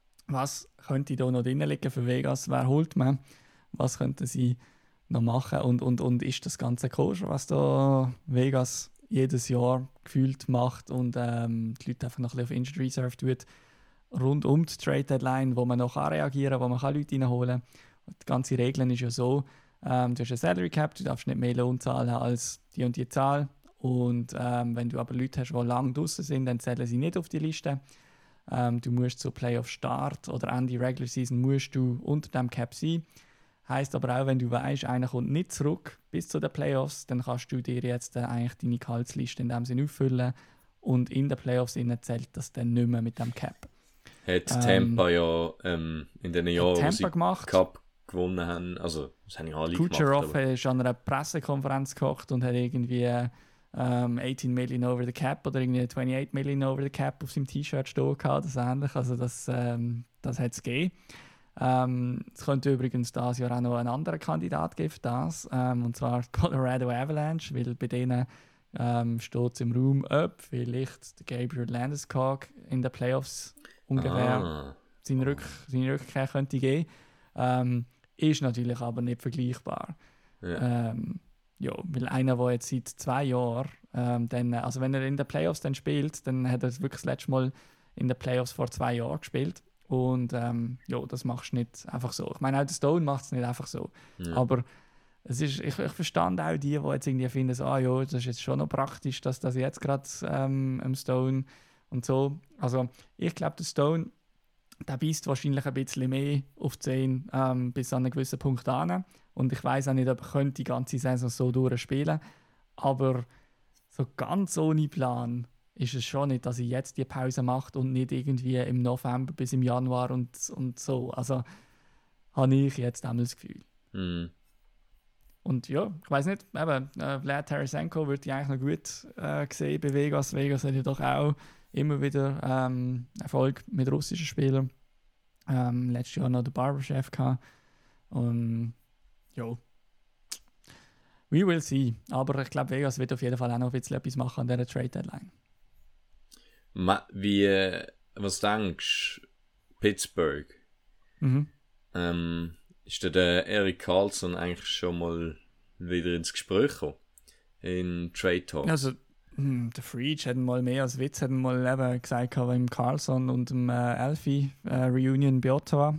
was könnte da noch drin liegen für Vegas, wer holt man, was könnten sie noch machen und, und, und ist das Ganze koscher, was da Vegas jedes Jahr gefühlt macht und ähm, die Leute einfach noch ein bisschen auf Injured Reserve tut, rund um die Trade Deadline, wo man noch reagieren kann, wo man Leute reinholen kann. Die ganze Regel ist ja so, ähm, du hast eine Salary Cap, du darfst nicht mehr Lohn zahlen als die und die Zahl. Und ähm, wenn du aber Leute hast, die lange draußen sind, dann zählen sie nicht auf die Liste. Ähm, du musst zu Playoff-Start oder Ende Regular Season musst du unter dem Cap sein. Heisst aber auch, wenn du weißt, einer kommt nicht zurück bis zu den Playoffs, dann kannst du dir jetzt äh, eigentlich deine Gehaltsliste in dem Sinne auffüllen und in den Playoffs zählt das dann nicht mehr mit dem Cap. Hat Ähm, Tampa ja ähm, in den Jahren, wo Tampa sie gemacht. Cup gewonnen haben, also das haben ja alle Kucherov gemacht. ist an einer Pressekonferenz gekocht und hat irgendwie ähm, achtzehn Million over the cap oder irgendwie achtundzwanzig Million over the cap auf seinem T-Shirt stehen gehabt, das ähnlich. Also das, ähm, das hat es gegeben. Ähm, es könnte übrigens dieses Jahr auch noch einen anderen Kandidat geben für das, ähm, und zwar Colorado Avalanche, weil bei denen ähm, steht es im Raum, ob vielleicht der Gabriel Landeskog in den Playoffs ungefähr Ah. seine, Rück seine Rückkehr könnte geben. Ähm, ist natürlich aber nicht vergleichbar. Ja. Ähm, ja, weil einer, der jetzt seit zwei Jahren, ähm, dann, also wenn er in den Playoffs dann spielt, dann hat er wirklich das letzte Mal in den Playoffs vor zwei Jahren gespielt. Und ähm, ja, das machst du nicht einfach so. Ich meine, auch der Stone macht es nicht einfach so. Ja. Aber es ist, ich, ich verstand auch die, die jetzt irgendwie finden, so, ah ja, das ist jetzt schon noch praktisch, dass das jetzt gerade ähm, im Stone und so. Also ich glaube, der Stone, der beißt wahrscheinlich ein bisschen mehr auf zehn ähm, bis an einen gewissen Punkt an. Und ich weiß auch nicht, ob er könnte die ganze Saison so durchspielen. Aber so ganz ohne Plan ist es schon nicht, dass er jetzt die Pause macht und nicht irgendwie im November bis im Januar und, und so. Also habe ich jetzt einmal das Gefühl. Mhm. Und ja, ich weiß nicht, eben, äh, Vlad Tarasenko wird ja eigentlich noch gut äh, gesehen bei Vegas. Vegas hat ja doch auch immer wieder ähm, Erfolg mit russischen Spielern. Ähm, letztes Jahr noch den Barberchef gehabt. Und ja, we will see. Aber ich glaube, Vegas wird auf jeden Fall auch noch ein bisschen etwas machen an dieser Trade Deadline. Ma, wie, äh, was denkst du, Pittsburgh? Mhm. Ähm, ist da der Erik Karlsson eigentlich schon mal wieder ins Gespräch gekommen? In Trade Talks? Also, hm, der Freach hat mal mehr als Witz hat mal eben gesagt, beim Carlson und dem äh, Elfi äh, Reunion bei Ottawa.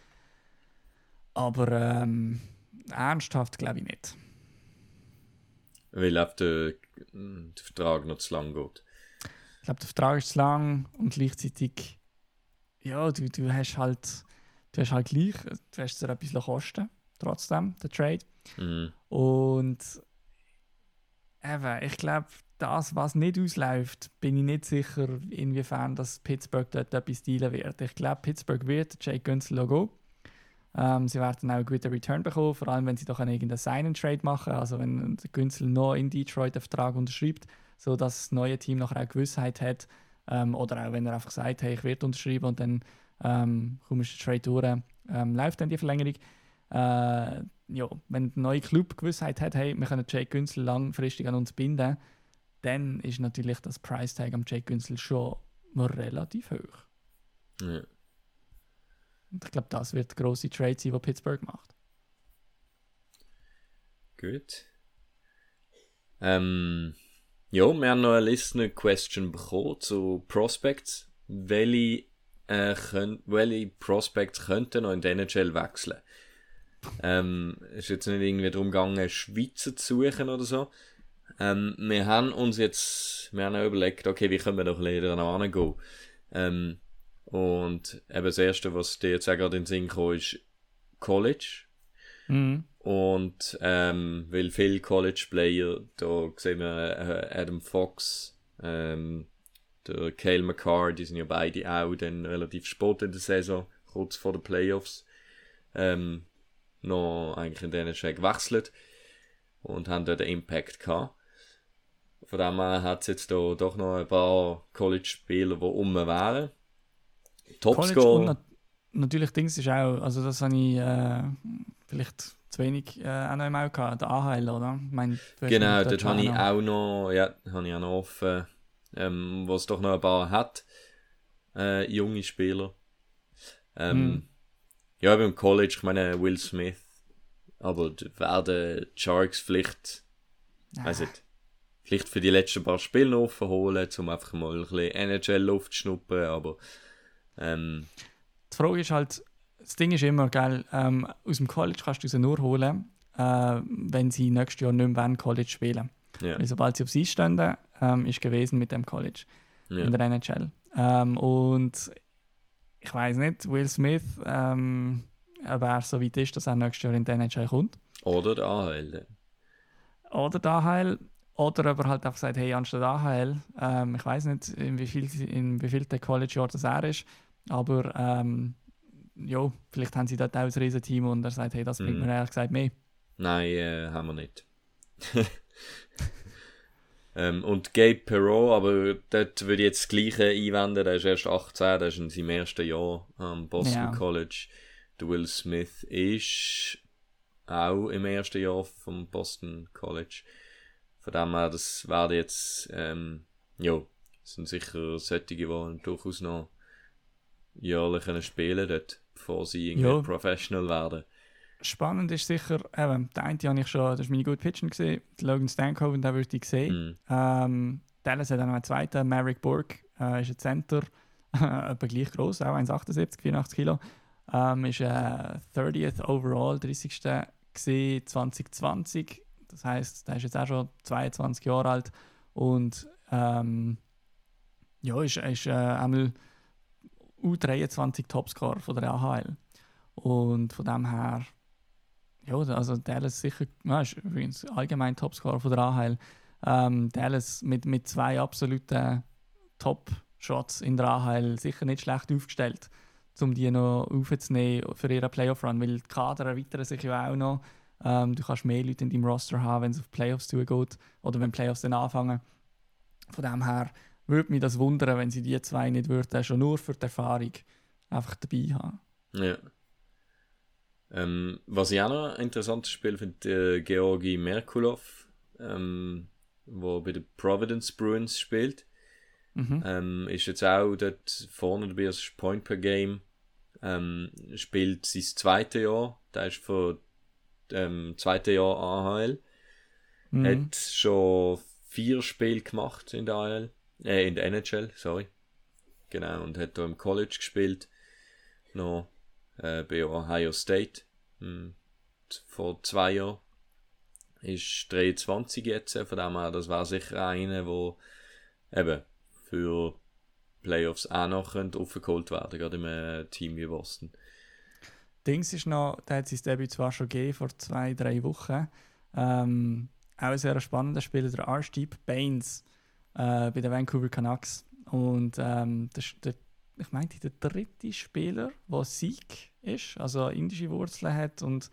Aber ähm, ernsthaft glaube ich nicht. Weil auf der, der Vertrag noch zu lang geht. Ich glaube, der Vertrag ist zu lang und gleichzeitig, ja, du, du hast halt, du hast halt gleich, du hast dir etwas kosten, trotzdem, der Trade. Mhm. Und eben, ich glaube, das, was nicht ausläuft, bin ich nicht sicher, inwiefern das Pittsburgh dort etwas dealen wird. Ich glaube, Pittsburgh wird Jake Guentzel gehen. Ähm, sie werden auch einen guten Return bekommen, vor allem wenn sie doch einen irgendeinen Sign-and-Trade machen, also wenn Guentzel noch in Detroit den Vertrag unterschreibt, sodass das neue Team nachher auch Gewissheit hat, ähm, oder auch wenn er einfach sagt, hey, ich werde unterschreiben und dann ähm, kommst du den Trade durch, ähm, läuft dann die Verlängerung. Äh, ja, wenn der neue Club Gewissheit hat, hey, wir können Jake Guentzel langfristig an uns binden, dann ist natürlich das Price-Tag am Jake Guentzel schon mal relativ hoch. Ja. Und ich glaube, das wird der grosse Trade sein, den Pittsburgh macht. Gut. Ähm, ja, wir haben noch eine Listener-Question bekommen zu Prospects. Welche, äh, könnt, welche Prospects könnten noch in die N H L wechseln? Ähm, es ist jetzt nicht irgendwie darum gegangen, Schweizer zu suchen oder so. Ähm, wir haben uns jetzt, wir haben auch überlegt, okay, wie können wir doch leider noch hingehen? Ähm, und eben das Erste, was dir jetzt auch gerade in den Sinn kam, ist College. Mhm. Und ähm, weil viele College-Player, da sehen wir äh, Adam Fox, ähm, der Cale Makar, die sind ja beide auch dann relativ spät in der Saison, kurz vor den Playoffs, ähm, noch eigentlich in den N H L gewechselt und haben dort den Impact gehabt. Von dem her hat es jetzt da doch noch ein paar College-Spieler, die rum wären. Topscore. Und nat- natürlich Dings ist auch, also das habe ich äh, vielleicht zu wenig äh, auch noch im Auge gehabt, der A H L, oder? Ich meine, du hast Genau, ja dort schon habe ich noch- auch noch, ja, habe ich auch noch offen. ähm, wo es doch noch ein paar hat, äh, junge Spieler. Ähm, Mhm. Ja, beim College, ich meine Will Smith, aber d- werden die Sharks vielleicht, weiß nicht, vielleicht für die letzten paar Spiele noch holen, um einfach mal ein bisschen N H L-Luft zu schnuppern, aber ähm, Die Frage ist halt, das Ding ist immer, gell, ähm, aus dem College kannst du sie nur holen, äh, wenn sie nächstes Jahr nicht mehr wollen, College spielen. ja, Weil sobald sie auf Eis standen, ähm, ist gewesen mit dem College ja, in der N H L. Ähm, und ich weiß nicht, Will Smith, ähm, ob er so weit ist, dass er nächstes Jahr in die N H L kommt. oder der A H L. dann. Oder der A H L. Oder ob er halt einfach sagt, hey, anstatt A H L, ähm, ich weiß nicht, in wie viel, in wie viel der College-Jahr das er ist, aber ähm, ja, vielleicht haben sie dort auch ein riesen Team und er sagt, hey, das bringt Mhm. mir ehrlich gesagt mehr. Nein, äh, haben wir nicht. ähm, und Gabe Perreault, aber dort würde ich jetzt das Gleiche einwenden, der ist erst achtzehn, der ist in seinem ersten Jahr am Boston Ja. College. Der Will Smith ist auch im ersten Jahr vom Boston College. Von dem her, das werden jetzt, ähm, ja, das sind sicher solche, die durchaus noch jährlich können spielen dort, bevor sie irgendwie Ja. Professional werden. Spannend ist sicher, eben, der eine habe ich schon, das war meine gute Pitchen gesehen, Logan Stankoven, den würde ich sehen. Mhm. Ähm, Dallas hat auch noch einen zweiten, Merrick Bourque, äh, ist ein Center, etwa gleich groß, auch eins Komma achtundsiebzig, vierundachtzig Kilo. Ähm, ist äh, dreißigsten overall, dreißigsten gesehen zwanzig zwanzig. Das heisst, der ist jetzt auch schon zweiundzwanzig Jahre alt und ähm, ja, ist, ist äh, einmal U dreiundzwanzig Topscorer von der A H L. Und von dem her, ja, also Dallas sicher, ja, ist übrigens allgemein Topscorer von der A H L. Ähm, Dallas mit, mit zwei absoluten Top-Shots in der A H L sicher nicht schlecht aufgestellt, um die noch aufzunehmen für ihren Playoff-Run, weil die Kader erweitern sich ja auch noch. Ähm, du kannst mehr Leute in deinem Roster haben, wenn es auf Playoffs zugeht oder wenn Playoffs dann anfangen. Von dem her würde mich das wundern, wenn sie die zwei nicht würden, schon nur für die Erfahrung einfach dabei haben. Ja. Ähm, was ich auch noch ein interessantes Spiel finde, äh, Georgi Merkulov, ähm, wo bei den Providence Bruins spielt. Mhm. Ähm, ist jetzt auch dort vorne dabei als Point per Game. Ähm, spielt sein zweites Jahr. Der ist von ähm, zweiten Jahr A H L. Mhm. Hat schon vier Spiele gemacht in der A H L. Äh, in der N H L, sorry. Genau, und hat da im College gespielt. Noch äh, bei Ohio State. Hm, vor zwei Jahren. Ist dreiundzwanzig jetzt, von dem her, das war sicher einer, wo eben für Playoffs auch noch aufgeholt werden könnte, gerade im äh, Team wie Boston. Dings ist noch, der hat sein Debüt zwar schon gegeben, vor zwei, drei Wochen. Ähm, auch ein sehr spannender Spieler, der Archdeep Baines äh, bei den Vancouver Canucks. Und ähm, der, der, ich meinte, der dritte Spieler, der Sikh ist, also indische Wurzeln hat. Und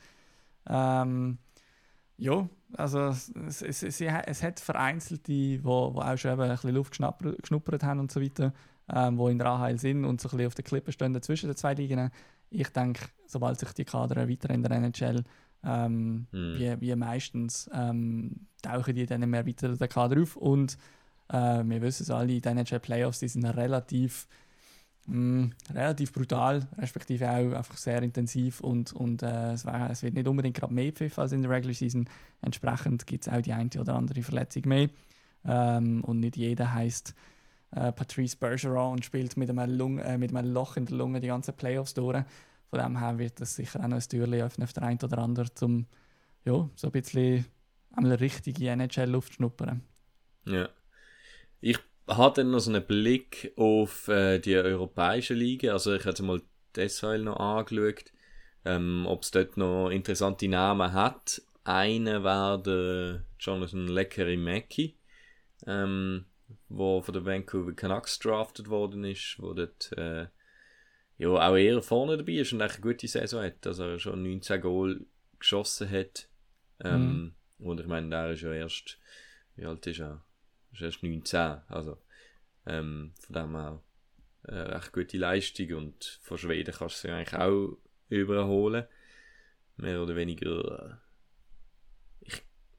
ähm, ja, also es, es, es, es hat Vereinzelte, die wo, wo auch schon eben ein bisschen Luft geschnuppert, geschnuppert haben und so weiter, ähm, die in der A H L sind und so ein bisschen auf der Klippe stehen zwischen den zwei Ligen. Ich denke, sobald sich die Kader erweitern in der N H L, ähm, Hm. wie, wie meistens, ähm, tauchen die dann mehr weiter den Kader auf. Und äh, wir wissen es alle, die N H L Playoffs, die sind relativ, mh, relativ brutal, respektive auch einfach sehr intensiv und, und äh, es, wär, es wird nicht unbedingt gerade mehr Pfiff als in der Regular Season. Entsprechend gibt es auch die eine oder andere Verletzung mehr. Ähm, und nicht jeder heisst äh, Patrice Bergeron und spielt mit einem, Lung, äh, mit einem Loch in der Lunge die ganzen Playoffs durch. Von dem her wird das sicher auch noch ein Türchen öffnen für den einen oder anderen, um ja, so ein bisschen eine richtige N H L-Luft zu schnuppern. Ja. Ich habe dann noch so einen Blick auf äh, die europäischen Ligen. Also ich hatte mal die S H L noch angeschaut, ähm, ob es dort noch interessante Namen hat. Einer war der Jonathan Lekkerimäki, ähm, wo von den Vancouver Canucks drafted worden ist, wo dort äh, ja, auch eher vorne dabei ist und echt eine gute Saison hat. Also er schon neunzehn Goal geschossen hat. Ähm, mhm. Und ich meine, der ist ja erst, wie alt ist er? Er ist erst neunzehn. Also ähm, von dem her äh, recht gute Leistung und von Schweden kannst du sie eigentlich auch überholen. Mehr oder weniger, äh, ich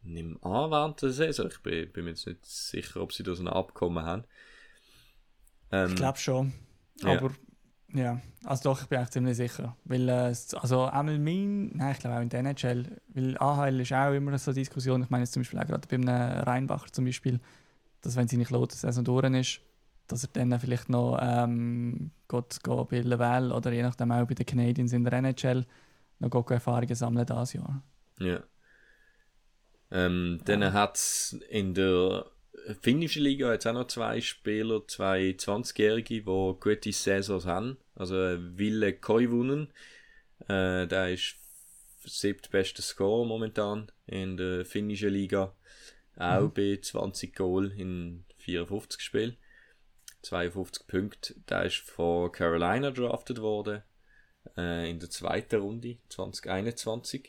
nehme an, während der Saison. Ich bin, bin mir jetzt nicht sicher, ob sie da so ein Abkommen haben. Ähm, Ich glaube schon. Aber ja, also doch, ich bin eigentlich ziemlich sicher. Weil, äh, es- also einmal mein, nein, ich glaube auch in der N H L, weil A H L ist auch immer so eine Diskussion. Ich meine jetzt zum Beispiel auch gerade bei einem Rheinbacher zum Beispiel, dass wenn seine Kloten-Saison durch ist, dass er dann vielleicht noch ähm, geht, geht bei Laval oder je nachdem auch bei den Canadiens in der N H L noch gut Erfahrungen sammeln dieses Jahr. Ja. Ähm, dann Ja. hat es in der finnischen Liga jetzt auch noch zwei Spieler, zwei zwanzigjährige, die gute Saisons haben. Also äh, Ville Koivunen, äh, der ist siebtbester Scorer momentan in der finnischen Liga. Auch Mhm. bei zwanzig Goal in vierundfünfzig Spielen. zweiundfünfzig Punkte. Der ist von Carolina drafted worden. Äh, in der zweiten Runde zwanzig einundzwanzig.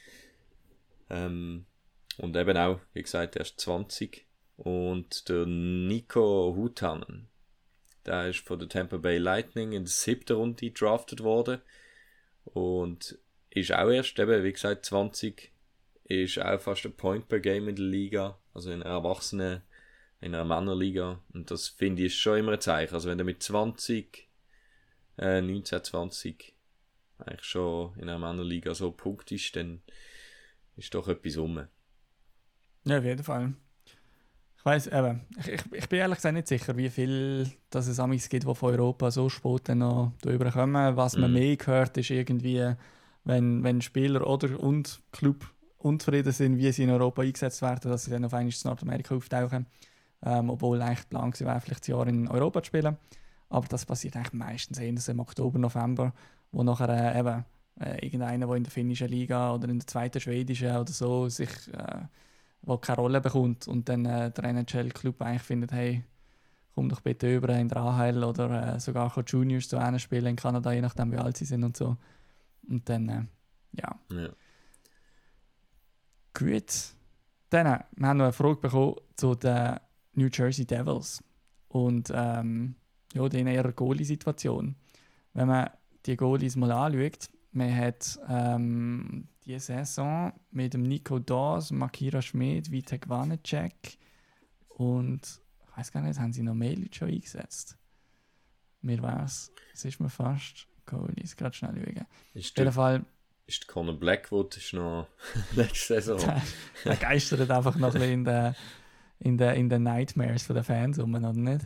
Ähm, und eben auch, wie gesagt, erst zwanzig. Und der Nico Hutanen, der ist von der Tampa Bay Lightning in der siebten Runde drafted worden. Und ist auch erst, eben, wie gesagt, zwanzig. Ist auch fast ein Point per Game in der Liga. Also in einer Erwachsenen, in einer Männerliga. Und das finde ich ist schon immer ein Zeichen. Also wenn du mit zwanzig, äh, neunzehn, zwanzig eigentlich schon in einer Männerliga so punktest, dann ist doch etwas rum. Ja, auf jeden Fall. Ich weiss, eben, ich, ich, ich bin ehrlich gesagt nicht sicher, wie viel dass es Amis gibt, die von Europa so spät dann noch drüber kommen. Was man Mhm. mehr hört, ist irgendwie, wenn, wenn Spieler oder und Club unzufrieden sind, wie sie in Europa eingesetzt werden, dass sie dann auf einmal in Nordamerika auftauchen. Ähm, obwohl eigentlich der Plan war, vielleicht das Jahr in Europa zu spielen. Aber das passiert eigentlich meistens eher so im Oktober, November, wo nachher äh, eben äh, irgendeiner, der in der finnischen Liga oder in der zweiten schwedischen oder so sich äh, wo keine Rolle bekommt und dann äh, der N H L-Club eigentlich findet, hey, komm doch bitte über in der A H L oder äh, sogar auch Juniors zu einem spielen in Kanada, je nachdem wie alt sie sind und so. Und dann, äh, ja. Ja. Gut. Dann, äh, wir haben noch eine Frage bekommen zu den New Jersey Devils und ähm, ja, in ihrer Goalie-Situation. Wenn man die Goalies mal anschaut, man hat ähm, die Saison mit dem Nico Daws, Makira Schmid, Vitek Vanecek und ich weiß gar nicht, haben sie noch mehr Leute schon eingesetzt? Mir weiß es ist mir fast Goalies, gerade schnell schauen. Ist Auf jeden der, Fall, ist der Connor Blackwood ist noch letzte Saison. der, der geistert einfach noch ein bisschen in den in der, in den Nightmares von den Fans rum, oder nicht?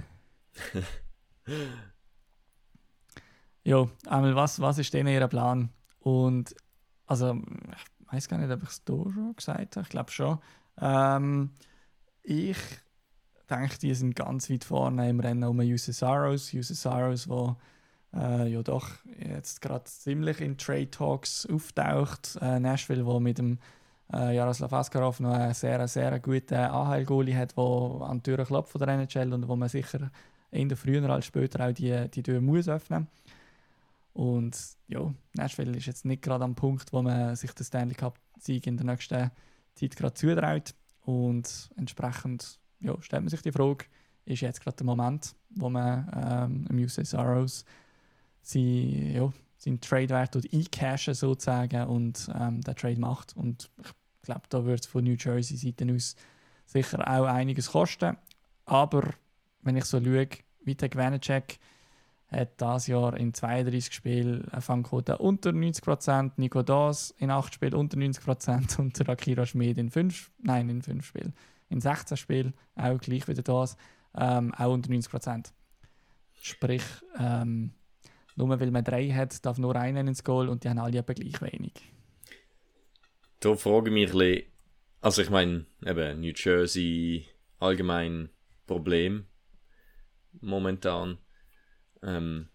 Ja, einmal, was, was ist denn Ihr Plan? Und, also, ich weiß gar nicht, ob ich es hier schon gesagt habe, ich glaube schon. Ähm, ich denke, die sind ganz weit vorne im Rennen um U S S Saros. U S S Saros, wo äh, ja doch jetzt gerade ziemlich in Trade Talks auftaucht. Äh, Nashville, wo mit dem äh, Jaroslav Askarov noch einen sehr, sehr guten A H L-Goalie hat, der an die Türen klopft von der N H L und wo man sicher eher früher als später auch die, die Tür muss öffnen. Und ja, Nashville ist jetzt nicht gerade am Punkt, wo man sich den Stanley Cup-Sieg in der nächsten Zeit gerade zutraut. Und entsprechend ja, stellt man sich die Frage, ist jetzt gerade der Moment, wo man ähm, im U S S Saros sein, ja, seinen Trade-Wert eincashen sozusagen und ähm, den Trade macht. Und ich glaube, da wird es von New Jersey Seite aus sicher auch einiges kosten. Aber wenn ich so schaue, Vitek Vanecek hat dieses Jahr in zweiunddreißig Spielen eine Fangquote unter neunzig Prozent, Nico Daws in acht Spielen unter neunzig Prozent und der Akira Schmid in fünf, nein, in fünf Spielen, in sechzehn Spielen, auch gleich wie der Daws, ähm, auch unter neunzig Prozent. Sprich, ähm, nur weil man drei hat, darf nur einer ins Goal und die haben alle etwa gleich wenig. Da frage ich mich ein bisschen, also ich meine, eben New Jersey allgemein Problem momentan. Ähm,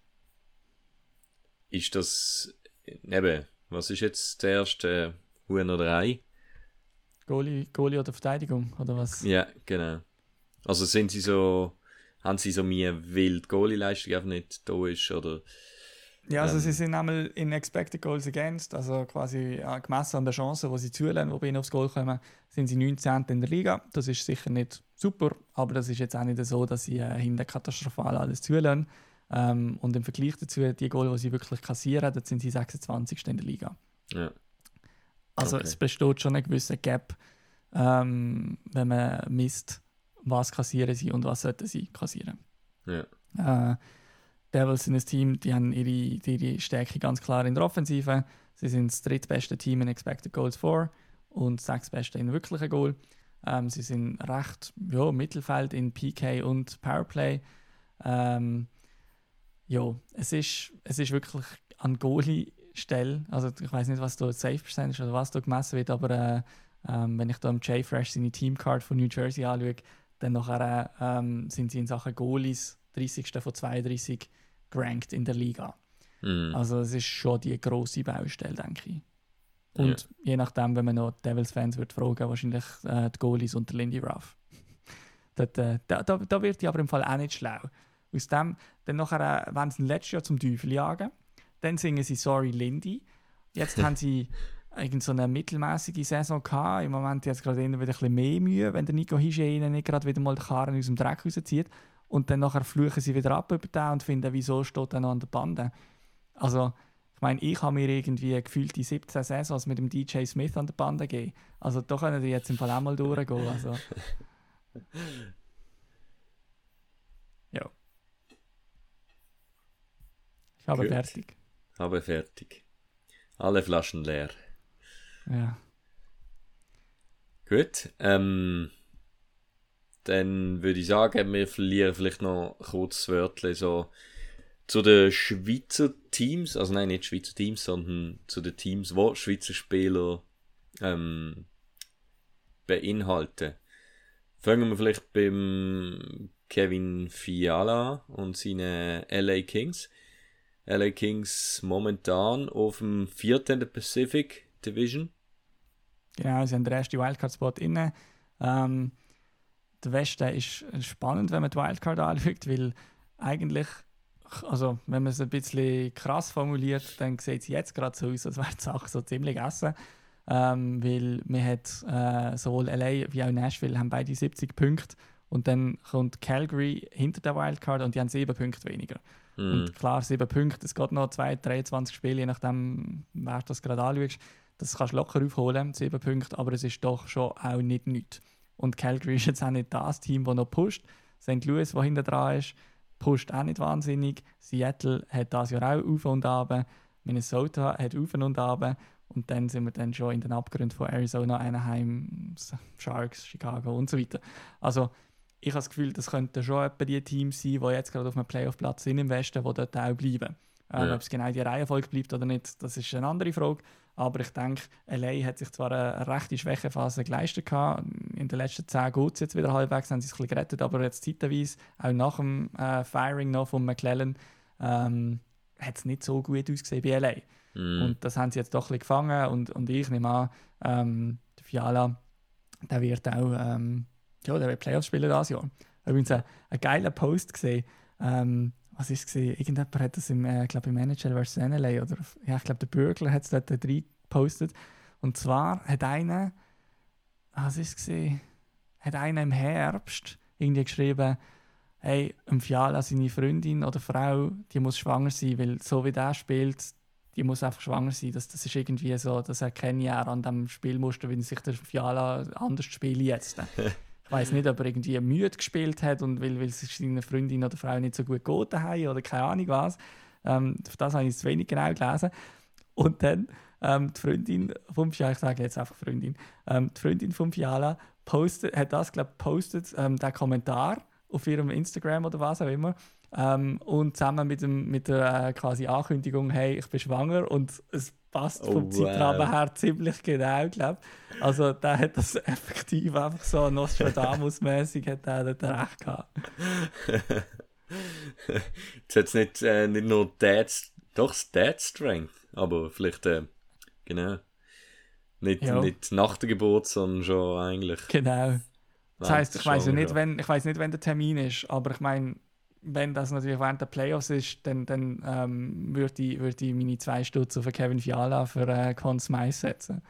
ist das, eben, was ist jetzt der erste Huhn oder Ei? Goalie, Goalie oder Verteidigung, oder was? Ja, genau. Also sind sie so, haben sie so mehr wild Goalie-Leistung einfach nicht da ist, oder? Ja, also Ähm. sie sind einmal in Expected Goals Against, also quasi ja, gemessen an der Chance, die sie zulassen, die bei ihnen aufs Goal kommen, sind sie neunzehnten in der Liga. Das ist sicher nicht super, aber das ist jetzt auch nicht so, dass sie äh, hinten katastrophal alles zulassen. Ähm, und im Vergleich dazu, die Goal, die sie wirklich kassieren, dort sind sie sechsundzwanzigsten in der Liga. Ja. Also Okay. es besteht schon ein gewisser Gap ähm, wenn man misst, was kassieren sie und was sollten sie kassieren. Ja. Äh, Devils sind ein Team, die haben ihre, ihre Stärke ganz klar in der Offensive. Sie sind das drittbeste Team in Expected Goals for und das sechstbeste in wirklichen Goal. Ähm, sie sind recht ja, Mittelfeld in P K und Powerplay. Ähm, ja, es ist, es ist wirklich an Goalie-Stelle. Also ich weiß nicht, was da Safe Percentage oder was da gemessen wird, aber äh, ähm, wenn ich da im J-Fresh seine Teamcard von New Jersey anschaue, dann nachher, äh, sind sie in Sachen Goalies dreißigsten von zweiunddreißig gerankt in der Liga. Mhm. Also es ist schon die grosse Baustelle, denke ich. Und Ja. je nachdem, wenn man noch Devils-Fans wird fragen, wahrscheinlich äh, die Goalies unter Lindy Ruff. Dort, äh, da, da, da wird die aber im Fall auch nicht schlau. Aus dem, dann nachher äh, wollen sie letztes Jahr zum Teufel jagen. Dann singen sie «Sorry, Lindy». Jetzt haben sie irgend so eine mittelmäßige Saison gehabt. Im Moment jetzt gerade wieder ein bisschen mehr Mühe, wenn der Nico Hischier ihnen nicht gerade wieder mal den Karren aus dem Dreck rauszieht. Und dann nachher fluchen sie wieder ab über den und finden, wieso steht er noch an der Bande. Also, ich meine, ich habe mir irgendwie gefühlt die siebzehn Saisons mit dem D J Smith an der Bande gegeben. Also da können die jetzt im Fall auch mal durchgehen. Also. Ja. Ich habe Gut. fertig. Aber fertig. Alle Flaschen leer. Ja. Gut. Ähm, dann würde ich sagen, wir verlieren vielleicht noch kurz das Wörtchen so zu den Schweizer Teams, also nein, nicht Schweizer Teams, sondern zu den Teams, wo Schweizer Spieler ähm, beinhalten. Fangen wir vielleicht beim Kevin Fiala und seinen L A Kings. L A Kings momentan auf dem vierten in der Pacific Division. Genau, sie haben den ersten Wildcard-Spot inne. Ähm, der Westen ist spannend, wenn man die Wildcard anschaut, weil eigentlich, also wenn man es ein bisschen krass formuliert, dann sieht es jetzt gerade so aus, als wäre die Sache so ziemlich gegessen. Ähm, weil man hat äh, sowohl L A wie auch Nashville haben beide siebzig Punkte und dann kommt Calgary hinter der Wildcard und die haben sieben Punkte weniger. Mm. Und klar, sieben Punkte, es geht noch zwei, dreiundzwanzig Spiele, je nachdem, wer das gerade anschaust. Das kannst du locker aufholen, sieben Punkte, aber es ist doch schon auch nicht nichts. Und Calgary ist jetzt auch nicht das Team, das noch pusht. Saint Louis, das hinter dran ist, pusht auch nicht wahnsinnig. Seattle hat das Jahr auch auf und ab. Minnesota hat auf und ab. Und dann sind wir dann schon in den Abgründen von Arizona, Anaheim, Sharks, Chicago und so weiter. Also ich habe das Gefühl, das könnten schon etwa die Teams sein, die jetzt gerade auf einem Playoff-Platz sind im Westen, die dort auch bleiben. Ähm, Ja. Ob es genau die Reihenfolge bleibt oder nicht, das ist eine andere Frage. Aber ich denke, L A hat sich zwar eine rechte Schwächephase geleistet gehabt. In den letzten zehn geht es jetzt wieder halbwegs, haben sie es ein bisschen gerettet, aber jetzt zeitweise, auch nach dem äh, Firing noch von McClellan, ähm, hat es nicht so gut ausgesehen bei L A. Mm. Und das haben sie jetzt doch ein bisschen gefangen und, und ich nehme an, ähm, der Fiala, der wird auch ähm, ja, der wird Playoffs spielen dieses Jahr. Ich habe übrigens einen, einen geilen Post gesehen. Ähm, was ist es gesehen? Irgendjemand hat das im, äh, glaub, im N H L versus N L A oder ja, ich glaube der Bürgler hat es dort rein gepostet. Und zwar hat einer, was ist es gesehen? Hat einer im Herbst irgendwie geschrieben, hey, im Fiala seine Freundin oder Frau, die muss schwanger sein, weil so wie der spielt, die muss einfach schwanger sein. Das, das ist irgendwie so, das erkenne ich auch an dem Spielmuster, wie sich der Fiala anders spielt jetzt. Ich weiss nicht, ob er irgendwie müde gespielt hat und weil, weil sich seine Freundin oder Frau nicht so gut geht haben oder keine Ahnung was. Ähm, auf das habe ich zu wenig genau gelesen. Und dann ähm, die Freundin vom Fiala, ich sage jetzt einfach Freundin, ähm, die Freundin vom Fiala postet, hat das, glaube ich, postet, ähm, den Kommentar auf ihrem Instagram oder was auch immer. Ähm, und zusammen mit, dem, mit der äh, quasi Ankündigung, hey, ich bin schwanger und es passt Oh, vom wow. Zeitrahmen her ziemlich genau, glaube ich. Also der hat das effektiv einfach so Nostradamus-mäßig hat er dort recht gehabt. Jetzt hat es nicht, äh, nicht nur Dad, doch das Dad Strength, aber vielleicht, äh, genau, nicht, Ja. nicht nach der Geburt, sondern schon eigentlich. Genau. Das während heisst, der ich weiß ja nicht, Schwangerschaft. wenn, ich weiss nicht, wenn der Termin ist, aber ich meine, wenn das natürlich während der Playoffs ist, dann, dann ähm, würde ich, würd ich meine zwei Stutz auf Kevin Fiala für äh, Conn Smythe setzen.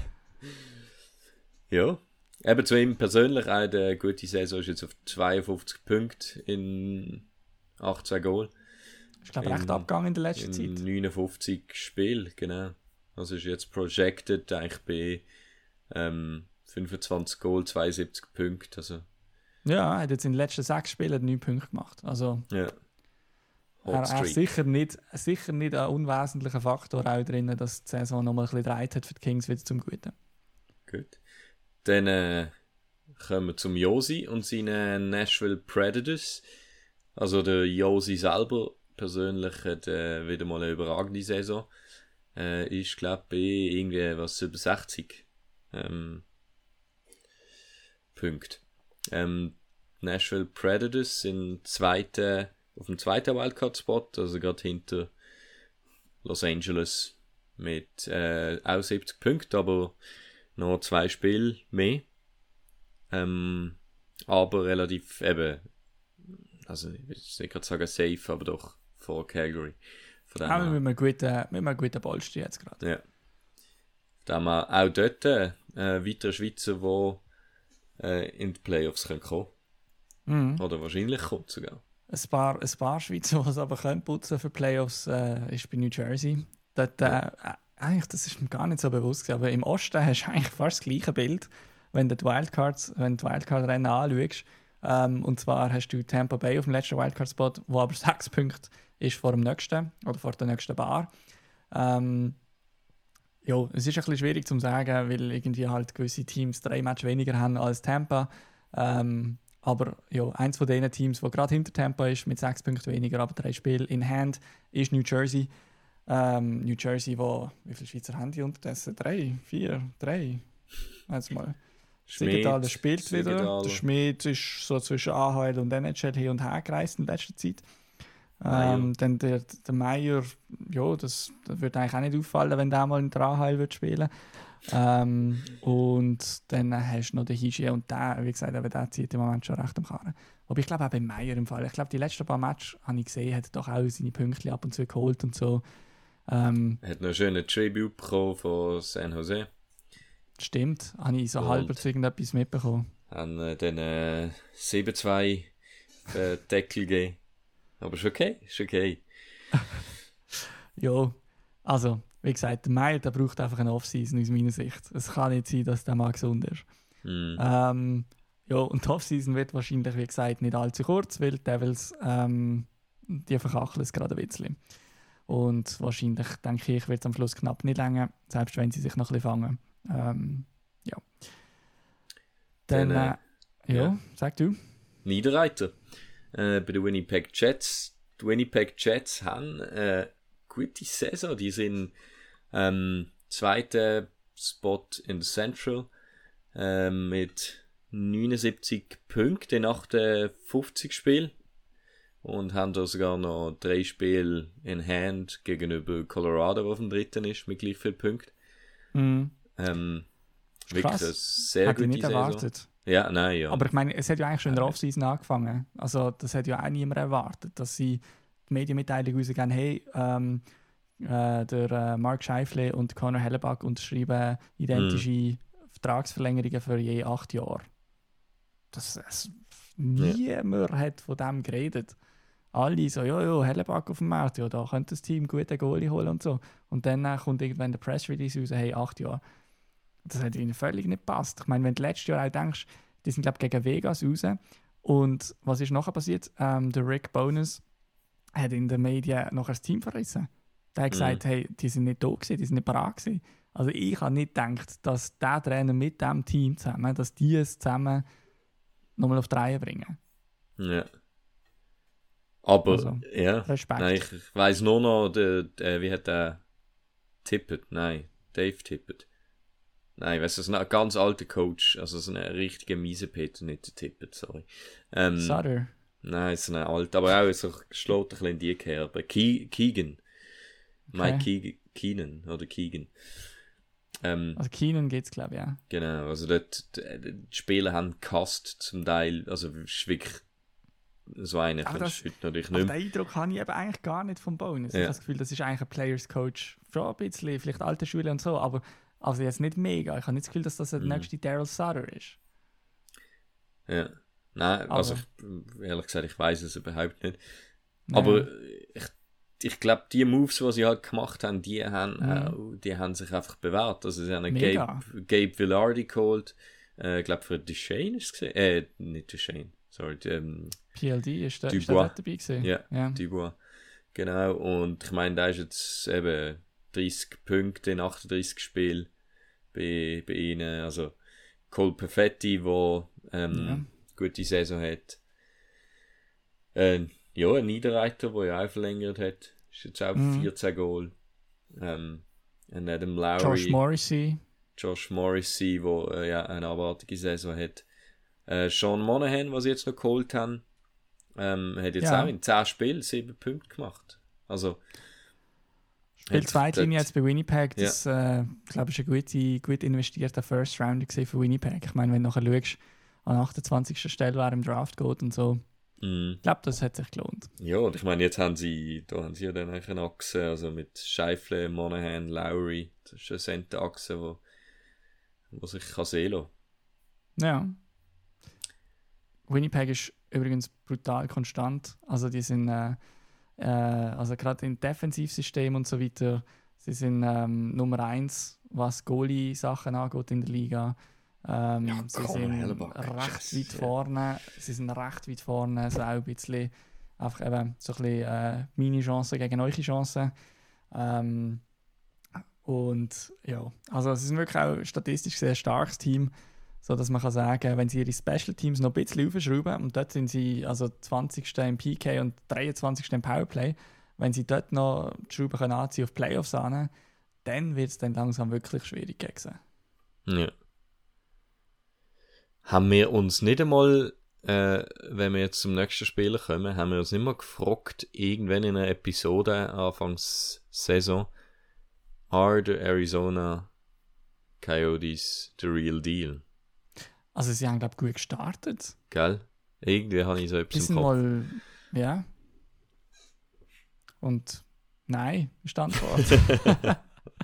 Ja, eben zu ihm persönlich auch eine gute Saison ist jetzt auf zweiundfünfzig Punkte in achtzehn Goal. Ich glaube, In- recht abgegangen in der letzten In Zeit. neunundfünfzig Spielen, genau. Also ist jetzt projected eigentlich bei ähm, fünfundzwanzig Goal, zweiundsiebzig Punkte. Also. Ja, er hat jetzt in den letzten sechs Spielen neun Punkte gemacht. Also Ja. er, er ist sicher nicht, sicher nicht ein unwesentlicher Faktor auch drin, dass die Saison nochmal ein bisschen gedreht hat für die Kings wieder zum Guten. Gut. Dann äh, kommen wir zum Josi und seinen Nashville Predators. Also der Josi selber persönlich hat äh, wieder mal eine überragende Saison. Äh, ist, glaube ich, irgendwie was über sechzig ähm, Punkte. Ähm, Nashville Predators sind zweite, auf dem zweiten Wildcard-Spot, also gerade hinter Los Angeles mit äh, auch siebzig Punkten, aber noch zwei Spiele mehr. Ähm, aber relativ eben, also ich will jetzt nicht gerade sagen safe, aber doch vor Calgary. Von dem Auch her- mit einem guten, mit einem guten Polster jetzt gerade. ja. Von dem her auch dort äh, weitere Schweizer, die äh, in die Playoffs können kommen. Mhm. Oder wahrscheinlich kommt sogar. Ein paar, ein paar Schweizer, die es aber können putzen für Playoffs, äh, ist bei New Jersey. Dort, äh, äh, eigentlich, das ist mir gar nicht so bewusst gewesen, aber im Osten hast du eigentlich fast das gleiche Bild, wenn du die Wildcards, wenn du die Wildcard-Rennen anschaust. Ähm, und zwar hast du Tampa Bay auf dem letzten Wildcard-Spot, wo aber sechs Punkte ist vor dem nächsten oder vor der nächsten Bar. Ähm, ja, es ist ein bisschen schwierig zu sagen, weil irgendwie halt gewisse Teams drei Matches weniger haben als Tampa. Ähm, aber ja, eins von diesen Teams, das gerade hinter Tampa ist, mit sechs Punkten weniger, aber drei Spiele in Hand, ist New Jersey. Ähm, New Jersey, wo, wie viele Schweizer haben die unterdessen? Drei, vier, drei. Jetzt mal. Siegenthaler spielt wieder. Siegenthaler. Der Schmidt ist so zwischen A H L und N H L hin und her gereist in letzter Zeit. Meier. Ähm, dann der, der Meier, ja, das, das würde eigentlich auch nicht auffallen, wenn der mal in der A H L würde spielen. Ähm, und dann hast du noch den Hischi und der, wie gesagt, aber der zieht im Moment schon recht am Karren. Aber ich glaube auch bei Meier im Fall. Ich glaube, die letzten paar Matches habe ich gesehen, hat er doch auch seine Pünktchen ab und zu geholt und so. Ähm, Er hat noch einen schönen Tribute bekommen von San Jose. stimmt, habe ich so Und- halber zu irgendetwas mitbekommen. Haben äh, dann äh, sieben zwei äh, Deckel gegeben. Aber ist okay, ist okay. Ja, also, wie gesagt, der Meier, der braucht einfach eine Offseason aus meiner Sicht. Es kann nicht sein, dass der mal gesund ist. Hm. Ähm, ja, und die Offseason wird wahrscheinlich, wie gesagt, nicht allzu kurz, weil die Devils, ähm, die verkacheln es gerade ein bisschen. Und wahrscheinlich, denke ich, wird es am Schluss knapp nicht länger, selbst wenn sie sich noch ein bisschen fangen. Ähm, ja. Dann, Dann, äh, ja, ja. sag du. Niederreiter. Äh, bei den Winnipeg Jets. Die Winnipeg Jets haben eine gute Saison. Die sind ähm, zweiter Spot in der Central äh, mit neunundsiebzig Punkten in achtundfünfzig Spielen. Und haben da sogar noch drei Spiele in Hand gegenüber Colorado, der auf dem dritten ist, mit gleich vielen Punkten. Mhm. Ähm, Krass. wirklich eine sehr Hätte ich gute nicht Saison. erwartet. Ja, nein, ja. Aber ich meine, es hat ja eigentlich schon in der Offseason angefangen. Also das hat ja auch niemand erwartet, dass sie die Medienmitteilung rausgeben, hey, ähm, äh, der äh, Mark Scheifele und Connor Hellebuck unterschreiben identische Vertragsverlängerungen für je acht Jahre. Das, das, niemand hat von dem geredet. Alle so, ja, ja, Hellebuck auf dem Markt, ja, da könnte das Team gute Goalie holen und so. Und dann äh, kommt irgendwann der Press Release raus, hey, acht Jahre. Das hat ihnen völlig nicht gepasst. Ich meine, wenn du letztes Jahr auch denkst, die sind, glaube ich, gegen Vegas raus. Und was ist nachher passiert? Ähm, der Rick Bowness hat in den Medien nachher das Team verrissen. Der hat gesagt, hey, die sind nicht da gewesen, die sind nicht parat gewesen. Also ich habe nicht gedacht, dass der Trainer mit dem Team zusammen, dass die es zusammen nochmal auf die Reihe bringen. Ja. Aber, Also, ja. Respekt. Nein, ich, ich weiss nur noch, der, der, wie hat der Tippett? Nein, Dave Tippett. Nein, ich weiss, das ist ein ganz alter Coach, also so ein richtiger Miesepeter, nicht der Tippett, sorry. Ähm, Sutter. Nein, ist ein alt, aber auch so schlägt ein bisschen in die Kerbe. Ke Keegan. Mike Keegan, Keenan oder Keegan. Ähm, Also Keenan geht es, glaube ich, ja. Genau, also dort, die, die Spieler haben gehasst zum Teil, also es ist wirklich so eine Aber findest du das- heute natürlich Aber nicht den mehr. Eindruck habe ich eben eigentlich gar nicht vom Bonus. Ich Ja. habe das Gefühl, das ist eigentlich ein Players Coach. Schon ein bisschen, vielleicht alte Schule und so, aber also jetzt nicht mega. Ich habe nicht das Gefühl, dass das der Mhm. nächste Daryl Sutter ist. Ja. Nein, Aber- also ich, ehrlich gesagt, ich weiß es überhaupt nicht. Ja. Aber ich, ich glaube, die Moves, die sie halt gemacht haben, die haben, Mhm. auch, die haben sich einfach bewährt. Also sie haben einen Mega. Gabe, Gabe Villardi geholt, Ich äh, glaube, für Duchesne ist es gesehen. Äh, nicht Duchesne, sorry. Ähm, P L D ist da, ist Dubois. da dabei gewesen. Ja, ja. Dubois. Genau, und ich meine, da ist jetzt eben dreißig Punkte in achtunddreißig Spielen bei, bei ihnen. Also Cole Perfetti, der ähm, Ja. gute Saison hat. Äh, ja, ein Niederreiter, der ja auch verlängert hat. Ist jetzt auch Mhm. vierzehn Goal. Ähm, ein Adam Lowry. Josh Morrissey. Josh Morrissey, der äh, ja, eine abartige Saison hat. Äh, Sean Monahan, was sie jetzt noch geholt haben, ähm, hat jetzt Ja. auch in zehn Spielen sieben Punkte gemacht. Also, Spielt hat Zweitlinie dort- jetzt bei Winnipeg. Das äh, glaube ich, ist ein gute, gut investierter First Rounder gewesen für Winnipeg. Ich meine, wenn du nachher schaust, an achtundzwanzigsten Stelle, wer im Draft geht und so. Mm. Ich glaube, das hat sich gelohnt. Ja, und ich meine, jetzt haben sie, da haben sie ja dann eigentlich eine Achse, also mit Scheifele, Monahan, Lowry, das ist eine Center-Achse, wo, wo sich kann sehen lassen. Ja. Winnipeg ist übrigens brutal konstant. Also die sind, äh, äh, also gerade im Defensivsystem und so weiter, sie sind ähm, Nummer eins, was Goalie-Sachen angeht in der Liga. Ähm, Ja, sie Conor sind Hellebuck, recht Scheiße, weit ja. vorne. Sie sind recht weit vorne, so auch ein bisschen einfach eben so ein bisschen äh, meine Chancen gegen eure Chancen. Ähm, und ja, also sie sind wirklich auch statistisch sehr starkes Team, so dass man kann sagen, wenn sie ihre Special Teams noch ein bisschen aufschrauben und dort sind sie also zwanzigsten im P K und dreiundzwanzigsten im Powerplay, wenn sie dort noch die Schrauben können anziehen auf Playoffs an, dann wird es dann langsam wirklich schwierig gegen sie. Ja. Haben wir uns nicht einmal, äh, wenn wir jetzt zum nächsten Spieler kommen, haben wir uns nicht mal gefragt, irgendwann in einer Episode Anfangs Saison, are the Arizona Coyotes the real deal? Also sie haben, glaube ich, gut gestartet. Gell? Irgendwie habe ich so etwas Die im sind Kopf. mal, ja. Und nein, ist die Antwort.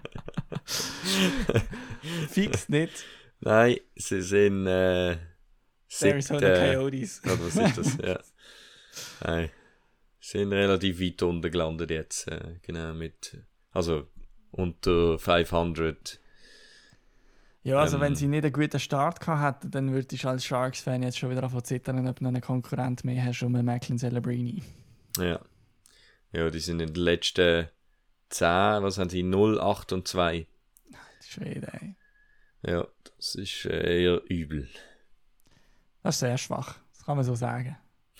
Fix nicht. Nein, sie sind äh, Die seit, Arizona äh, Coyotes. oder was ist das? Ja. Nein. Sie sind relativ weit unten gelandet jetzt. Äh, genau, mit, also unter fünfhundert. Ja, also Ähm, wenn sie nicht einen guten Start gehabt hätten, dann würdest du als Sharks-Fan jetzt schon wieder davon zittern, ob du noch einen Konkurrent mehr hast um einen Macklin Celebrini. Ja. Ja, die sind in den letzten zehn, was haben sie? null, acht und zwei. Schwede, ey. Ja, das ist äh, eher übel. Das ist sehr schwach, das kann man so sagen.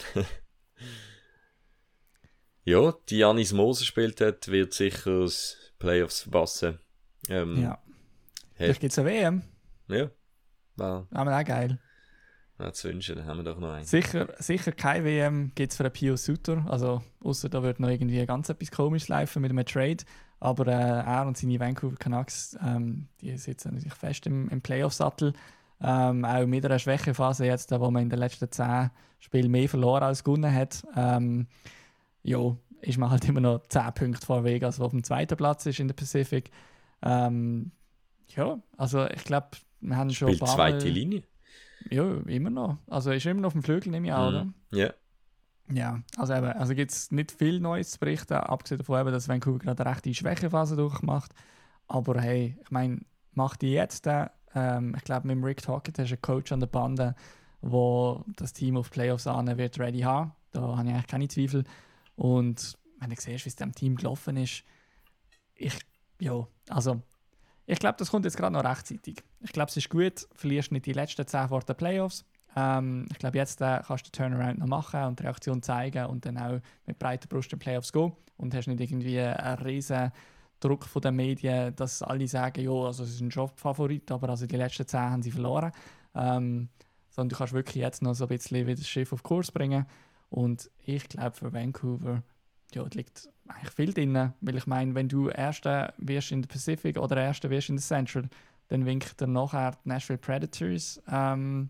Ja, die Janis Moser spielt hat, wird sicher das Playoffs verpassen. Ähm, Ja. Hey. Vielleicht gibt es eine W M, Ja. Wow. aber auch geil. Ja, zu wünschen, dann haben wir doch noch einen. Sicher, sicher keine W M gibt es für einen Pio Suter, also außer da wird noch irgendwie ganz etwas komisch laufen mit einem Trade, aber äh, er und seine Vancouver Canucks, ähm, die sitzen natürlich fest im, im Playoff-Sattel. Ähm, auch mit einer Schwächephase jetzt, wo man in den letzten zehn Spielen mehr verloren als gewonnen hat, ähm, ja, ist man halt immer noch zehn Punkte vor Vegas, der auf dem zweiten Platz ist in der Pacific. Ähm, ja, also ich glaube, wir haben schon Spielt ein paar zweite Mal- Linie. Ja, immer noch. Also ist immer noch auf dem Flügel, nehme ich an, oder? Mhm. Ja. Ja, also eben, also gibt es nicht viel Neues zu berichten, abgesehen davon, eben, dass Vancouver gerade eine rechte Schwächephase durchmacht. Aber hey, ich meine, macht die jetzt, äh, ähm, ich glaube, mit dem Rick Tocchet hast du einen Coach an der Bande, der das Team auf Playoffs an wird ready haben. Da habe ich eigentlich keine Zweifel. Und wenn du siehst, wie es dem Team gelaufen ist, ich, ja, also ich glaube, das kommt jetzt gerade noch rechtzeitig. Ich glaube, es ist gut, verlierst nicht die letzten zehn vor den Playoffs. Ähm, ich glaube, jetzt äh, kannst du den Turnaround noch machen und die Reaktion zeigen und dann auch mit breiter Brust in die Playoffs gehen und hast nicht irgendwie einen riesen Druck von den Medien, dass alle sagen, ja, also sie sind schon Favorit, aber also die letzten zehn haben sie verloren. Ähm, sondern du kannst wirklich jetzt noch so ein bisschen wieder das Schiff auf Kurs bringen. Und ich glaube, für Vancouver ja, da liegt eigentlich viel drin, weil ich meine, wenn du Erster wirst in der Pacific oder Erster wirst in der Central, dann winkt dir nachher die Nashville Predators, ähm,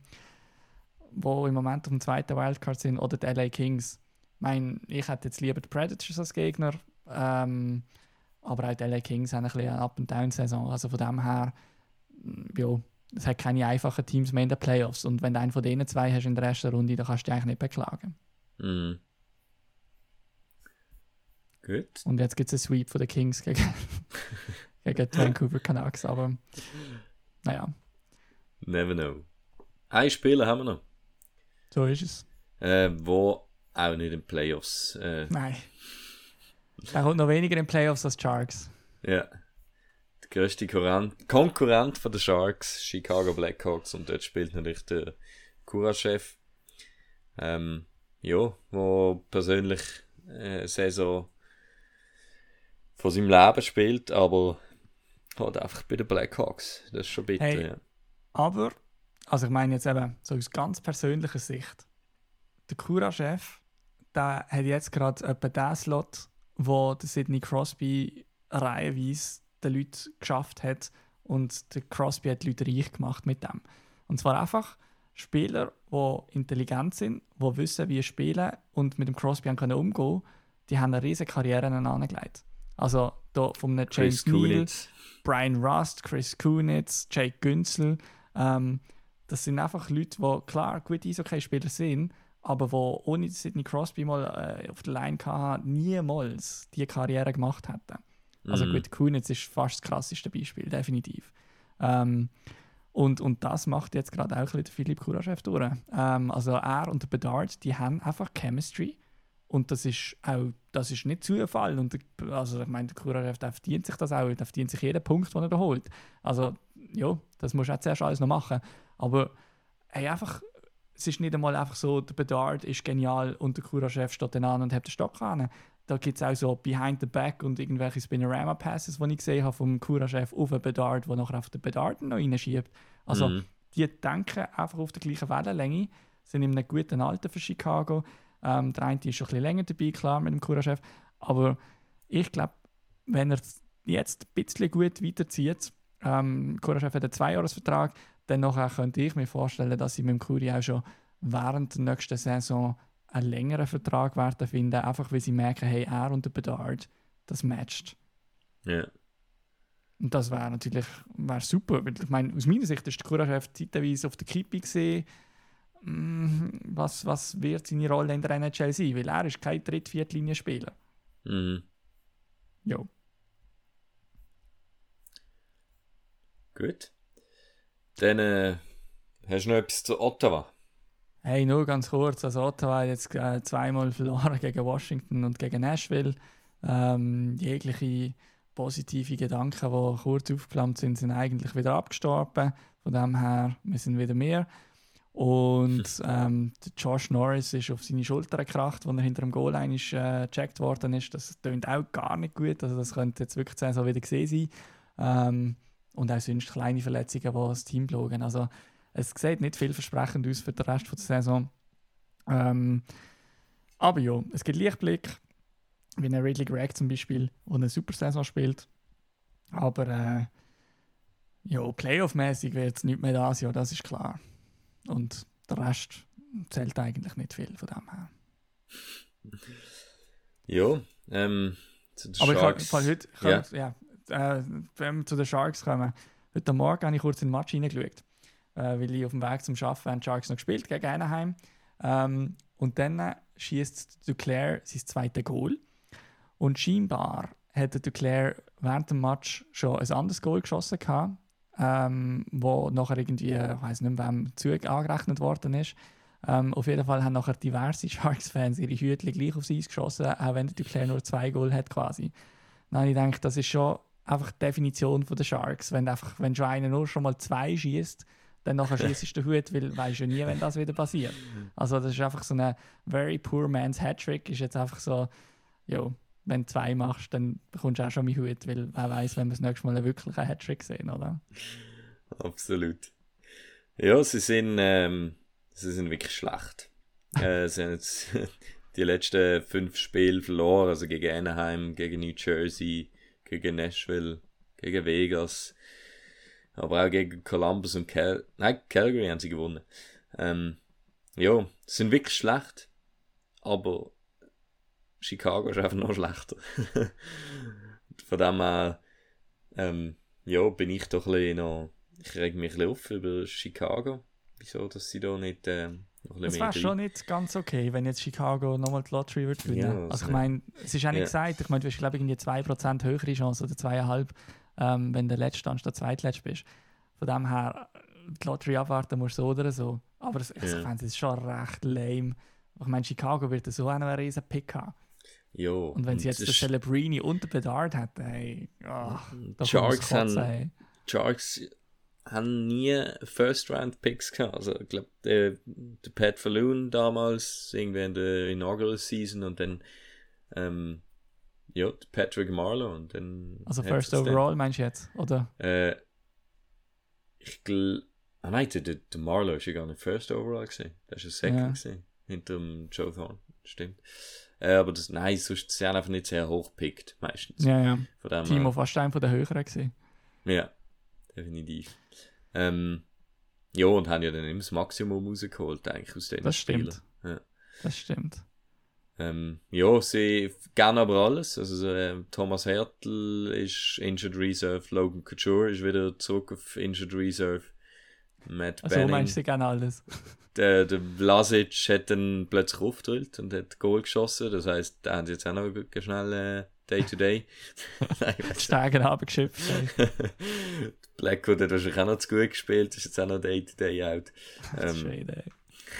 wo im Moment auf dem zweiten Wildcard sind, oder die L A Kings. Ich meine, ich hätte jetzt lieber die Predators als Gegner, ähm, aber auch die L A Kings haben ein bisschen eine Up-and-Down-Saison, also von dem her, ja, es hat keine einfachen Teams mehr in den Playoffs und wenn du einen von denen zwei hast in der ersten Runde, dann kannst du dich eigentlich nicht beklagen. Mhm. Gut. Und jetzt gibt es einen Sweep von den Kings gegen, gegen die Vancouver Canucks, aber naja. Never know. einen Spieler haben wir noch, So ist es. äh, wo auch nicht in den Playoffs. Äh, Nein. Er kommt noch weniger in den Playoffs als Sharks. ja. Der grösste Konkurrent, Konkurrent von den Sharks, Chicago Blackhawks, und dort spielt natürlich der Kurachef. Ähm, ja, wo persönlich äh, eine Saison von seinem Leben spielt, aber halt einfach bei den Blackhawks. Das ist schon bitter, Hey. ja. Aber, also ich meine jetzt eben, so aus ganz persönlicher Sicht, der Kurachef, der hat jetzt gerade etwa den Slot, wo der Sidney Crosby reihenweise den Leuten geschafft hat, und der Crosby hat die Leute reich gemacht mit dem. Und zwar einfach Spieler, die intelligent sind, die wissen, wie sie spielen und mit dem Crosby haben können umgehen, die haben eine riesige Karriere angelegt. Also da von einem James Chris Neal, Kunitz. Brian Rust, Chris Kunitz, Jake Günzel. Ähm, das sind einfach Leute, die klar gute Eishockey-Spieler sind, aber die ohne Sidney Crosby mal äh, auf der Line hatten, niemals diese Karriere gemacht hätten. Also Mhm. gut, Kunitz ist fast das krasseste Beispiel, definitiv. Ähm, und, und das macht jetzt gerade auch ein bisschen der Philipp Kurachef durch. Ähm, also er und der Bedard, die haben einfach Chemistry. Und das ist auch, das ist nicht Zufall. Und der, also ich meine, der Kurachef, der verdient sich das auch, der verdient sich jeden Punkt, den er da holt. Also ja, das musst du auch zuerst alles noch machen. Aber hey, einfach, es ist nicht einmal einfach so, der Bedard ist genial und der Kurachef steht dann an und hat den Stock an. Da gibt es auch so Behind the Back und irgendwelche Spinorama-Passes, die ich gesehen habe vom Kurachef auf den Bedard, wo nachher auf den Bedard noch reinschiebt. Also Mhm. die denken einfach auf der gleichen Wellenlänge, sind in einem guten Alter für Chicago. Ähm, der eine ist schon ein bisschen länger dabei, klar, mit dem Kurachef. Aber ich glaube, wenn er jetzt ein bisschen gut weiterzieht, ähm, Kurachef hat einen Zweijahresvertrag, dann nachher könnte ich mir vorstellen, dass sie mit dem Kuri auch schon während der nächsten Saison einen längeren Vertrag werden finden, einfach weil sie merken, hey, er und der Bedard, das matcht. Ja. Und das wäre natürlich wär super, weil ich meine, aus meiner Sicht ist der Kurachef zeitweise auf der Kippe gesehen, mm, was, was wird seine Rolle in der N H L sein, weil er ist kein Dritt-Viertlinie-Spieler. Mhm. Ja. Gut. Dann äh, hast du noch etwas zu Ottawa? Hey, nur ganz kurz, also Ottawa hat jetzt äh, zweimal verloren gegen Washington und gegen Nashville. Ähm, jegliche positive Gedanken, die kurz aufgeflammt sind, sind eigentlich wieder abgestorben. Von dem her, wir sind wieder mehr. Und ähm, der Josh Norris ist auf seine Schulter gekracht, als er hinter dem Goal-Line ist, äh, gecheckt worden ist. Das klingt auch gar nicht gut. Also das könnte jetzt wirklich so wieder gesehen sein. Ähm, und auch sonst kleine Verletzungen, die das Team plagen. Also es sieht nicht vielversprechend aus für den Rest der Saison. Ähm, aber ja, es gibt Lichtblick, wie ein Ridley Gregg zum Beispiel, der eine super Saison spielt. Aber äh, ja, Playoff-mäßig wird es nicht mehr das Jahr, das ist klar. Und der Rest zählt eigentlich nicht viel von dem her. Ja, ähm, zu den Aber ich Sharks. habe heute, ich Ja. hab, ja, äh, wenn wir zu den Sharks kommen, heute Morgen habe ich kurz in den Match reingeschaut, äh, weil ich auf dem Weg zum Arbeiten haben die Sharks noch gespielt gegen Anaheim. Ähm, und dann schießt Duclair sein zweites Goal. Und scheinbar hätte Duclair während dem Match schon ein anderes Goal geschossen gehabt, ähm, wo nachher irgendwie, ich weiß nicht mehr, wem Zug angerechnet worden ist. Ähm, auf jeden Fall haben nachher diverse Sharks-Fans ihre Hütchen gleich aufs Eis geschossen, auch wenn der Duclair nur zwei Goal hat quasi. Dann ich denke, das ist schon einfach die Definition der Sharks. Wenn, einfach, wenn schon einer nur schon mal zwei schießt, dann nachher schießt du den Hut, weil du weißt ja nie, wenn das wieder passiert. Also das ist einfach so ein very poor man's Hattrick. Ist jetzt einfach so, ja, wenn du zwei machst, dann bekommst du auch schon meinen Hut, weil wer weiß, wenn wir das nächste Mal einen wirklichen Hattrick sehen, oder? Absolut. Ja, sie sind, ähm, sie sind wirklich schlecht. äh, sie haben jetzt die letzten fünf Spiele verloren, also gegen Anaheim, gegen New Jersey, gegen Nashville, gegen Vegas, aber auch gegen Columbus und Cal Nein, Calgary haben sie gewonnen. Ähm, ja, sie sind wirklich schlecht, aber Chicago ist einfach noch schlechter. Von dem her, ähm, ja, bin ich doch ein bisschen noch, ich reg mich ein bisschen auf über Chicago. Wieso, dass sie da nicht ähm, noch ein Es bisschen wäre mehr schon nicht ganz okay, wenn jetzt Chicago nochmal die Lottery wird gewinnen. Ja, also ich also- meine, es ist auch nicht Ja. gesagt, ich meine, du hast glaube ich irgendwie zwei Prozent höhere Chance oder zwei Komma fünf, ähm, wenn du der Letzte anstatt Zweitletzte bist. Von dem her die Lottery abwarten musst, so oder so. Aber es, also, Ja. ich fände es schon recht lame. Ich meine, Chicago wird so einen riesen Pick haben. Jo. Und wenn sie jetzt das den ist- Celebrini und den Bedard hätten, hey, oh, da Sharks kotzen, haben- hey. Sharks haben nie First-Round-Picks gehabt. Also, ich glaube, der, der Pat Falloon damals, irgendwie in der Inaugural Season und dann, ähm, ja, der Patrick Marleau und dann. Also hat First es dann- Overall meinst du jetzt, oder? Äh, ich glaube. Ah nein, der, der, der Marleau ist ja gar nicht First Overall gesehen. Das ist ein Second Ja. gesehen. Hinter dem Joe Thorne. Stimmt. Äh, aber das, nein, sonst sie haben einfach nicht sehr hoch gepickt, meistens. Ja, ja. Von dem Timo her- fast einer von den höheren gewesen. Ja, definitiv. Ähm, ja, und haben ja dann immer das Maximum rausgeholt, eigentlich, aus den Das Spielern. stimmt. Ja. Das stimmt. Ähm, ja, sie gerne aber alles. Also, äh, Thomas Hertel ist Injured Reserve, Logan Couture ist wieder zurück auf Injured Reserve. Matt Also Benning. meinst du gerne alles? Der, der Vlasic hat dann plötzlich aufgedrillt und hat Goal geschossen. Das heisst, da haben sie jetzt auch noch g- schnell äh, Day-to-Day. Nein, ich weiss Steigen abgeschöpft. Hey. Blackwood hat wahrscheinlich auch noch zu gut gespielt, ist jetzt auch noch Day-to-Day out. Das ist Ähm, schön, ey.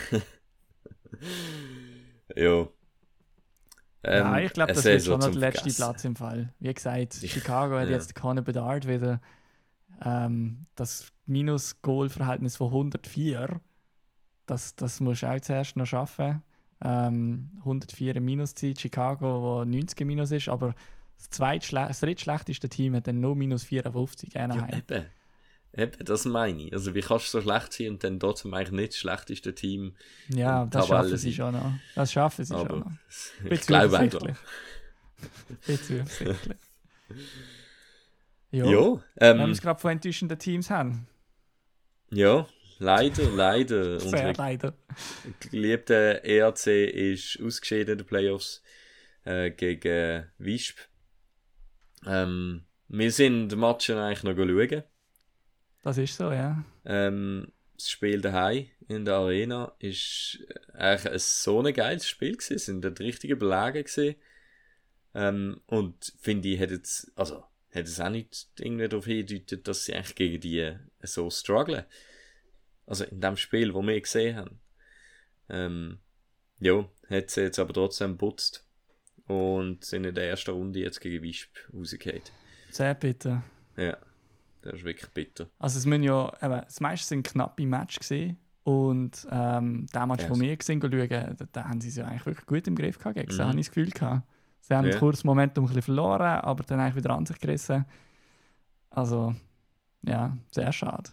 ja. Ähm, ja, ich glaube, eine das wird Saison schon noch zum der letzte Vergessen. Platz im Fall. Wie gesagt, Chicago hat ja. jetzt Conor Bedard wieder ähm, das Minus-Goal-Verhältnis von hundertvier. Das, das musst du auch zuerst noch schaffen. Ähm, hundertvier im Minuszeit, Chicago, wo neunzig im Minus ist, aber das, zweitschle- das drittschlechteste Team hat dann nur minus vierundfünfzig. Ja, Anaheim. eben. Eben, das meine ich. Also, wie kannst du so schlecht sein und dann trotzdem eigentlich nicht das schlechteste Team? Ja, in das Tabelle schaffen sie sein. schon noch. Das schaffen sie schon noch. Aber ich Bisschen glaube einfach. zuversichtlich. Bisschen zuversichtlich. Ja. Ja, Wenn wir ähm, es gerade von enttäuschenden Teams haben. ja, leider, leider. Sehr Unsere leider. geliebte E R C ist ausgeschieden in den Playoffs äh, gegen Wisp. Ähm, wir sind den Match eigentlich noch schauen. Das ist so, ja. Ähm, das Spiel daheim in der Arena ist eigentlich ein so ein geiles Spiel gewesen. Es sind dort richtige Belege gewesen. Ähm, und finde ich, hat jetzt, also, hat es auch nicht irgendwie darauf hingedeutet, dass sie eigentlich gegen die so strugglen. Also in dem Spiel, wo wir gesehen haben. Ähm, ja, hat sie jetzt aber trotzdem geputzt. Und sind in der ersten Runde jetzt gegen Wisp rausgefallen. Sehr bitter. Ja, das ist wirklich bitter. Also es müssen ja, eben, das meiste sind knappe Match gesehen. Und ähm, der Match, Ja. wo wir gesehen schauen, da, da haben sie es ja eigentlich wirklich gut im Griff gehabt. Gegen sie, Mhm. habe ich das Gefühl gehabt. Sie haben Ja. kurz Momentum ein bisschen verloren, aber dann eigentlich wieder an sich gerissen. Also, ja, sehr schade.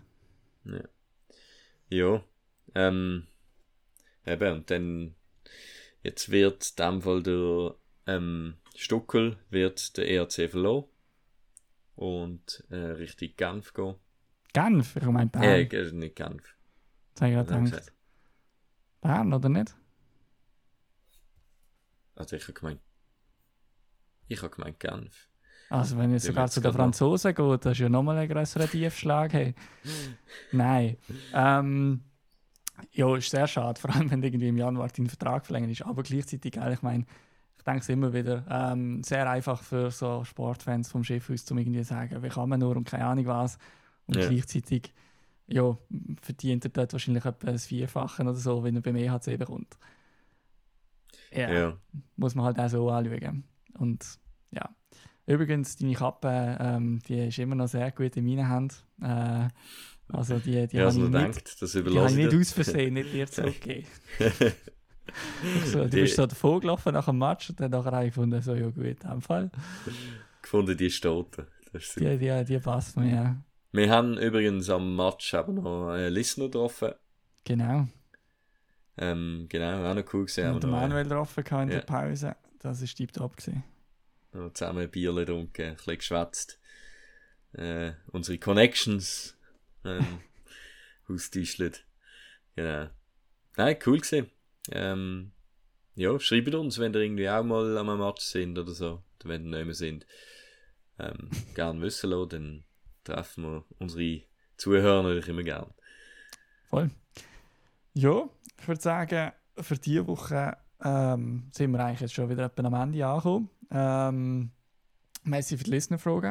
Ja, ähm, eben, und dann, jetzt wird in dem Fall der ähm, Stuckel wird der E R C verloren und äh, Richtung Genf gehen. Genf, ich meine Bern. Äh, äh, nicht Genf. Das habe ich gerade was habe ich gedacht. Bern, oder nicht? Also ich habe gemeint, ich habe gemeint Genf. Also wenn ich Bin sogar jetzt zu den gerade noch- Franzosen gehe, das ist ja nochmal ein grösserer Tiefschlag. Hey. Nein. Ähm, ja, ist sehr schade, vor allem wenn du irgendwie im Januar dein Vertrag verlängert ist. Aber gleichzeitig, gell, ich meine, ich denke es immer wieder, ähm, sehr einfach für so Sportfans vom Schiffhaus, um irgendwie zu sagen, wie kann man nur und keine Ahnung was. Und Ja. gleichzeitig ja, verdient er dort wahrscheinlich etwa das Vierfache oder so, wenn er beim E H C bekommt. Ja. Ja, Muss man halt auch so anschauen. Und ja. Übrigens, deine Kappe, ähm, die ist immer noch sehr gut in meinen Händen. Äh, also die, die ja, habe also ich, man nicht, denkt, das die habe ich überlasse ich nicht dir. aus Versehen, nicht dir zurückgegeben. Ich so, du Die- bist so davon gelaufen nach dem Match und dann nachher habe ich gefunden, so, ja gut, in dem Fall. Gefunden, die Stoten. Das ist super. Die, die, die passt mir, ja. Wir haben übrigens am Match eben noch einen Listener getroffen. Genau. Ähm, genau, auch noch cool gesehen. Und den Manuel getroffen in der Ja. Pause. Das war tiptop gewesen. noch zusammen ein Bier getrunken, ein bisschen geschwätzt. Äh, unsere Connections ähm, austäuschelt. Genau. Nein, cool gewesen. Ähm, ja, schreibt uns, wenn ihr irgendwie auch mal am Match sind oder so. Oder wenn ihr nicht mehr sind. Ähm, gerne wissen lassen, dann treffen wir unsere Zuhörer natürlich immer gern. Voll. Ja, ich würde sagen, für diese Woche ähm, sind wir eigentlich jetzt schon wieder etwa am Ende angekommen. Ähm, merci für die Listener-Fragen.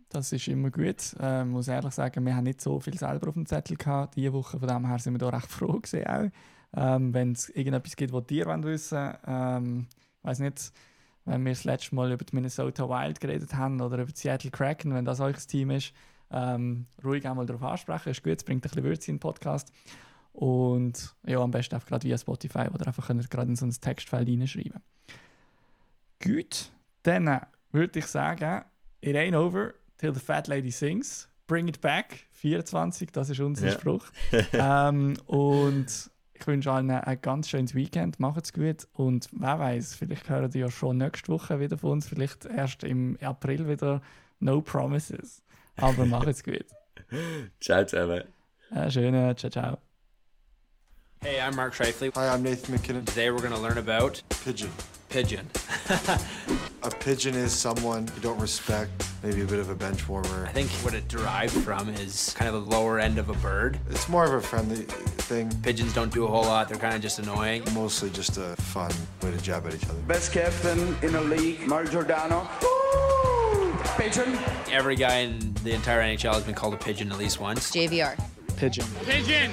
Das ist immer gut. Ich äh, muss ehrlich sagen, wir haben nicht so viel selber auf dem Zettel gehabt diese Woche. Von dem her sind wir da recht froh gewesen auch. Ähm, wenn es irgendetwas gibt, was ihr wissen wollt, ähm, ich weiss nicht, wenn wir das letzte Mal über die Minnesota Wild geredet haben oder über die Seattle Kraken, wenn das euch das Team ist, ähm, ruhig einmal darauf ansprechen. Ist gut, es bringt ein bisschen Würze in den Podcast. Und ja, am besten einfach gerade via Spotify oder einfach gerade in so ein Textfeld reinschreiben. Gut, dann würde ich sagen, it ain't over till the fat lady sings. Bring it back, vierundzwanzig, das ist unser ja. Spruch. ähm, und ich wünsche allen ein ganz schönes Weekend, macht's gut und wer weiß, vielleicht hören die ja schon nächste Woche wieder von uns, vielleicht erst im April wieder. No promises, aber macht's gut. Ciao zusammen. Äh, schöne, ciao, ciao. Hey, I'm Mark Scheifele. Hi, I'm Nathan McKinnon. Today we're going to learn about Pigeon. pigeon. A pigeon is someone you don't respect, maybe a bit of a bench warmer. I think what it derived from is kind of the lower end of a bird. It's more of a friendly thing. Pigeons don't do a whole lot. They're kind of just annoying. Mostly just a fun way to jab at each other. Best captain in the league, Mario Giordano. Woo! Pigeon. Every guy in the entire N H L has been called a pigeon at least once. J V R. Pigeon. Pigeon.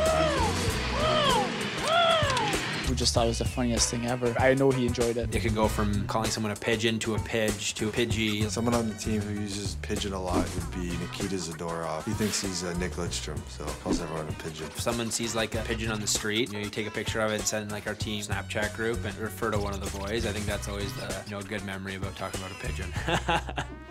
We just thought it was the funniest thing ever. I know he enjoyed it. It could go from calling someone a pigeon to a pidge to a pidgey. Someone on the team who uses pigeon a lot would be Nikita Zadorov. He thinks he's uh, Nick Lidstrom, so calls everyone a pigeon. If someone sees like a pigeon on the street, you know, you take a picture of it and send like our team Snapchat group and refer to one of the boys. I think that's always the you know a good memory about talking about a pigeon.